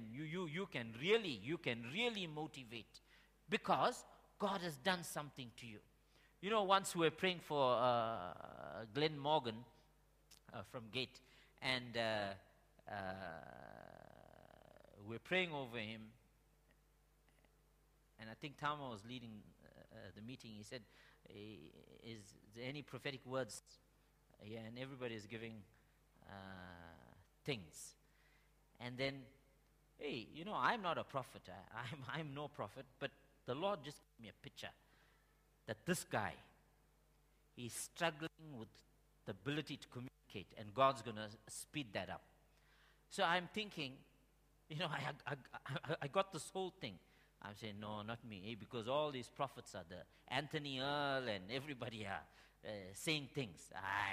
really motivate because God has done something to you. You know, once we were praying for Glenn Morgan from Gate, and we're praying over him, and I think Tama was leading the meeting. He said, is there any prophetic words? Yeah, and everybody is giving things. And then, hey, you know, I'm not a prophet. I'm no prophet, but the Lord just gave me a picture that this guy, he's struggling with the ability to communicate, and God's going to speed that up. So I'm thinking, you know, I got this whole thing. I'm saying, no, not me, because all these prophets are there. Anthony Earl and everybody are saying things.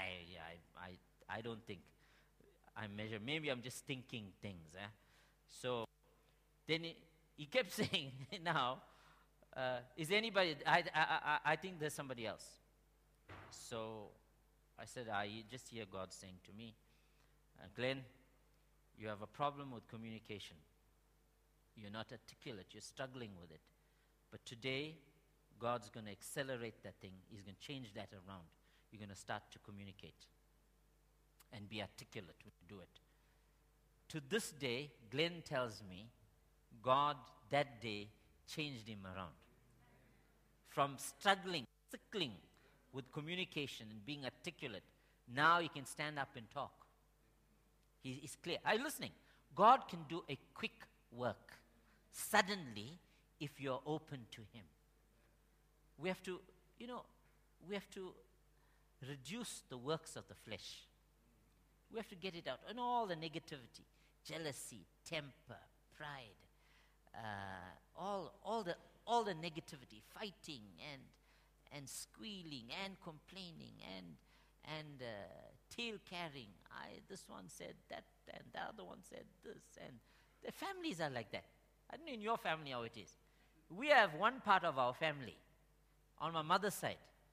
I don't think I measure. Maybe I'm just thinking things. So then he kept saying, now, is anybody, I think there's somebody else. So I said, I just hear God saying to me, Glenn, you have a problem with communication. You're not articulate. You're struggling with it. But today, God's going to accelerate that thing. He's going to change that around. You're going to start to communicate and be articulate when you do it. To this day, Glenn tells me, God that day changed him around. From struggling, sickling with communication and being articulate, now he can stand up and talk. He's clear. Are you listening? God can do a quick work suddenly if you're open to Him. We have to, reduce the works of the flesh. We have to get it out. And all the negativity, jealousy, temper, pride, all the negativity, fighting and squealing and complaining and tail carrying. This one said that, and the other one said this, and the families are like that. I don't know in your family how it is. We have one part of our family on my mother's side.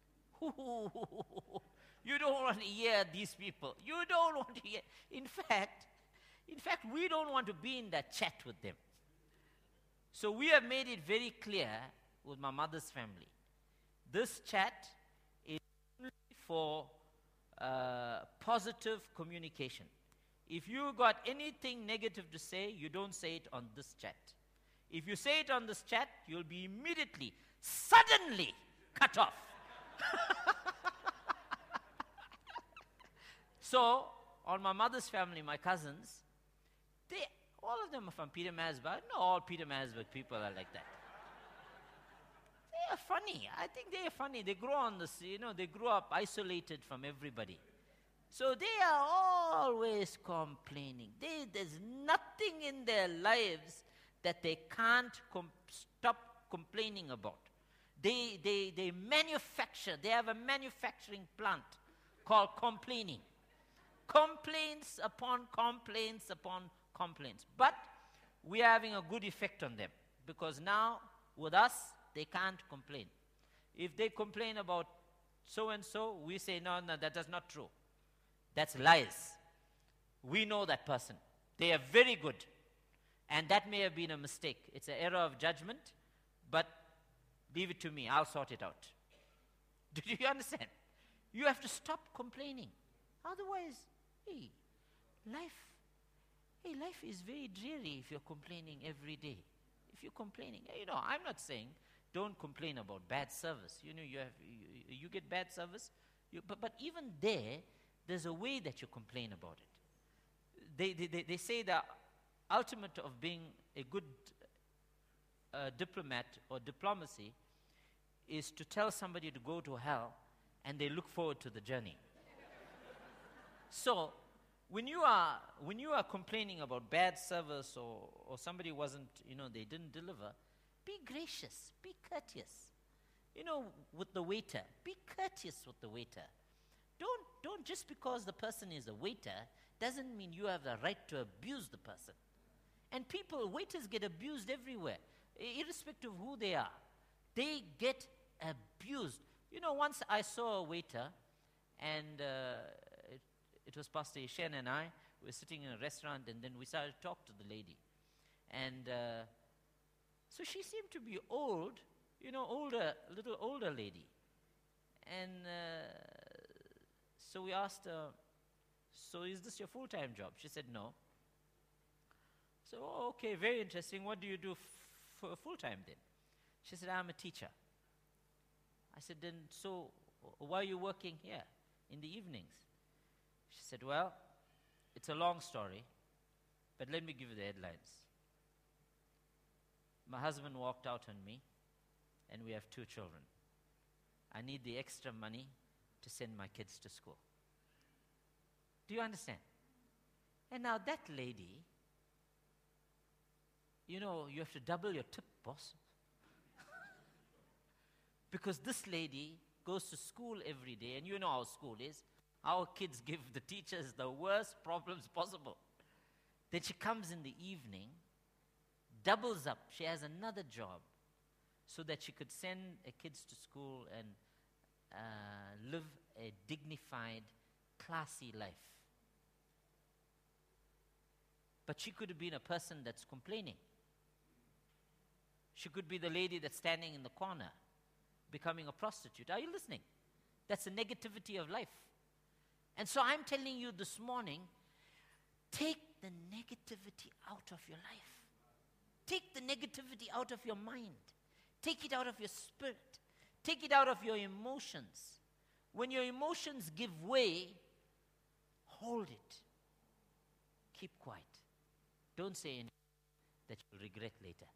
You don't want to hear these people. You don't want to hear. In fact, we don't want to be in that chat with them. So we have made it very clear with my mother's family. This chat is only for positive communication. If you got anything negative to say, you don't say it on this chat. If you say it on this chat, you'll be immediately, suddenly cut off. So, on my mother's family, my cousins, all of them are from Peter Marisburg. Not all Peter Marisburg people are like that. They are funny. I think they are funny. They grow on this, they grew up isolated from everybody. So they are always complaining. There's nothing in their lives that they can't stop complaining about. They manufacture. They have a manufacturing plant called complaining. Complaints upon complaints upon complaints. But we are having a good effect on them. Because now, with us, they can't complain. If they complain about so-and-so, we say, no, that is not true. That's lies. We know that person. They are very good. And that may have been a mistake. It's an error of judgment, but leave it to me. I'll sort it out. Do you understand? You have to stop complaining. Otherwise, life is very dreary if you're complaining every day. If you're complaining, I'm not saying don't complain about bad service. You get bad service, but even there's a way that you complain about it. They say the ultimate of being a good diplomat or diplomacy is to tell somebody to go to hell and they look forward to the journey. So when you are complaining about bad service or somebody wasn't, they didn't deliver, be gracious, be courteous. With the waiter, be courteous with the waiter. Don't just because the person is a waiter doesn't mean you have the right to abuse the person. And waiters get abused everywhere, irrespective of who they are. They get abused. Once I saw a waiter, and it was Pastor Ishen and I. We were sitting in a restaurant, and then we started to talk to the lady. And so she seemed to be old, a little older lady. And so we asked her, so is this your full-time job? She said, no. So, okay, very interesting. What do you do for full-time then? She said, I'm a teacher. I said, then, so why are you working here in the evenings? She said, well, it's a long story, but let me give you the headlines. My husband walked out on me, and we have 2 children. I need the extra money to send my kids to school. Do you understand? And now that lady, you have to double your tip, boss. Because this lady goes to school every day, and you know how school is. Our kids give the teachers the worst problems possible. Then she comes in the evening, doubles up. She has another job so that she could send her kids to school and live a dignified, classy life. But she could have been a person that's complaining. She could be the lady that's standing in the corner, becoming a prostitute. Are you listening? That's the negativity of life. And so I'm telling you this morning, take the negativity out of your life. Take the negativity out of your mind. Take it out of your spirit. Take it out of your emotions. When your emotions give way, hold it. Keep quiet. Don't say anything that you'll regret later.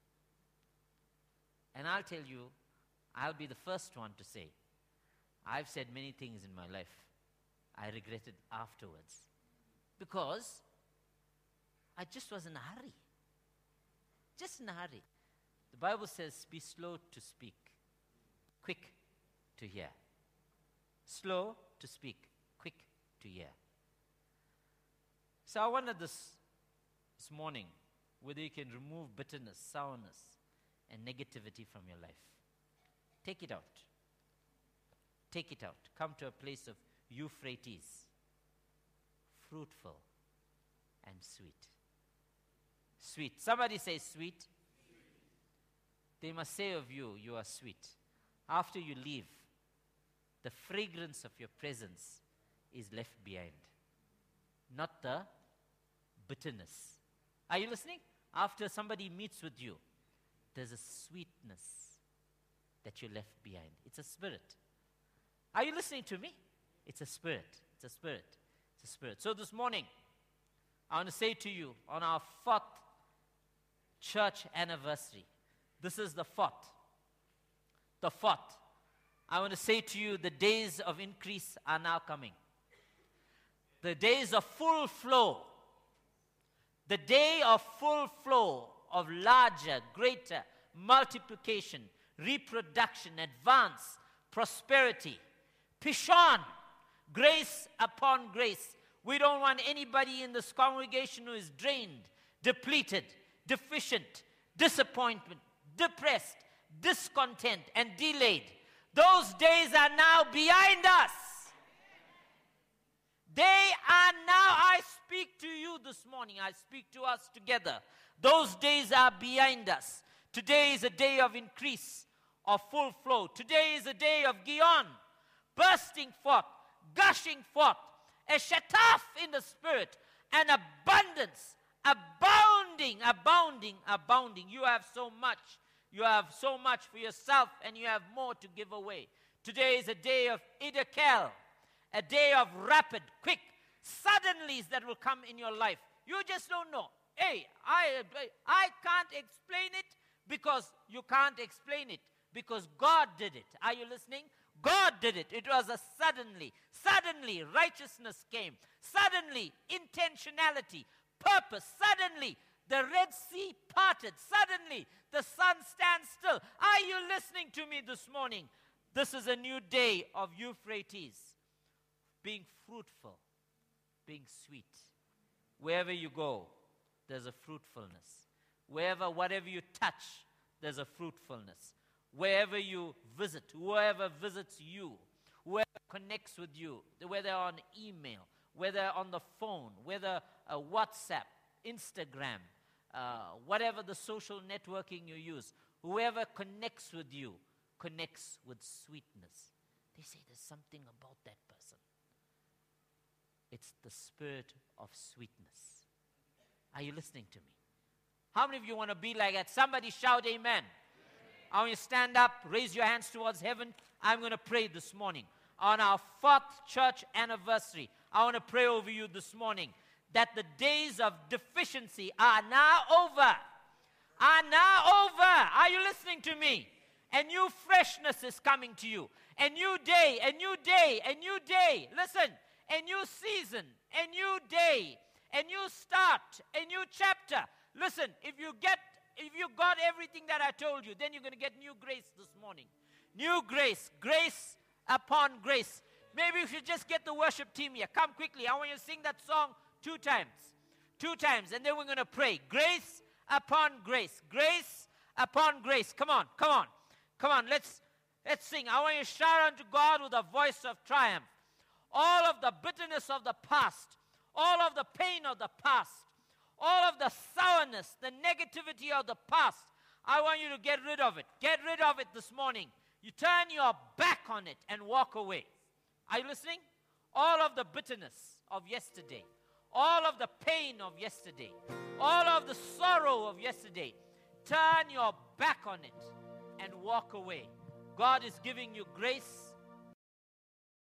And I'll tell you, I'll be the first one to say, I've said many things in my life I regretted afterwards because I just was in a hurry. Just in a hurry. The Bible says, be slow to speak, quick to hear. Slow to speak, quick to hear. So I wondered this morning whether you can remove bitterness, sourness, and negativity from your life. Take it out. Take it out. Come to a place of Euphrates, fruitful and sweet. Sweet. Somebody say sweet. They must say of you, you are sweet. After you leave, the fragrance of your presence is left behind, not the bitterness. Are you listening? After somebody meets with you, there's a sweetness that you left behind. It's a spirit. Are you listening to me? It's a spirit. It's a spirit. It's a spirit. So this morning, I want to say to you, on our 4th church anniversary, this is the 4th. The 4th. I want to say to you, the days of increase are now coming. The days of full flow. The day of full flow of larger, greater multiplication, reproduction, advance, prosperity. Pishon, grace upon grace. We don't want anybody in this congregation who is drained, depleted. deficient, disappointment, depressed, discontent, and delayed. Those days are now behind us. They are now. I speak to you this morning. I speak to us together. Those days are behind us. Today is a day of increase, of full flow. Today is a day of Gion, bursting forth, gushing forth, a shataf in the spirit, an abundance, abounding, abounding, abounding. You have so much. You have so much for yourself, and you have more to give away. Today is a day of Idakel, a day of rapid, quick, suddenlies that will come in your life. You just don't know. Hey, I can't explain it because you can't explain it because God did it. Are you listening? God did it. It was a suddenly. Suddenly, righteousness came. Suddenly, intentionality, purpose. Suddenly, the Red Sea parted. Suddenly, the sun stands still. Are you listening to me this morning? This is a new day of Euphrates. Being fruitful, being sweet. Wherever you go, there's a fruitfulness. Whatever you touch, there's a fruitfulness. Wherever you visit, whoever visits you, whoever connects with you, whether on email, whether on the phone, whether WhatsApp, Instagram, whatever the social networking you use, whoever connects with you connects with sweetness. They say there's something about that person. It's the spirit of sweetness. Are you listening to me? How many of you want to be like that? Somebody shout amen. I want you to stand up, raise your hands towards heaven. I'm going to pray this morning. On our 4th church anniversary, I want to pray over you this morning that the days of deficiency are now over. Are now over. Are you listening to me? A new freshness is coming to you. A new day, a new day, a new day. Listen, a new season, a new day, a new start, a new chapter. Listen, if you got everything that I told you, then you're going to get new grace this morning. New grace, grace upon grace. Maybe you should just get the worship team here. Come quickly. I want you to sing that song 2 times. 2 times. And then we're going to pray. Grace upon grace. Grace upon grace. Come on, come on. Come on, let's sing. I want you to shout unto God with a voice of triumph. All of the bitterness of the past, all of the pain of the past, all of the sourness, the negativity of the past, I want you to get rid of it. Get rid of it this morning. You turn your back on it and walk away. Are you listening? All of the bitterness of yesterday, all of the pain of yesterday, all of the sorrow of yesterday, turn your back on it and walk away. God is giving you grace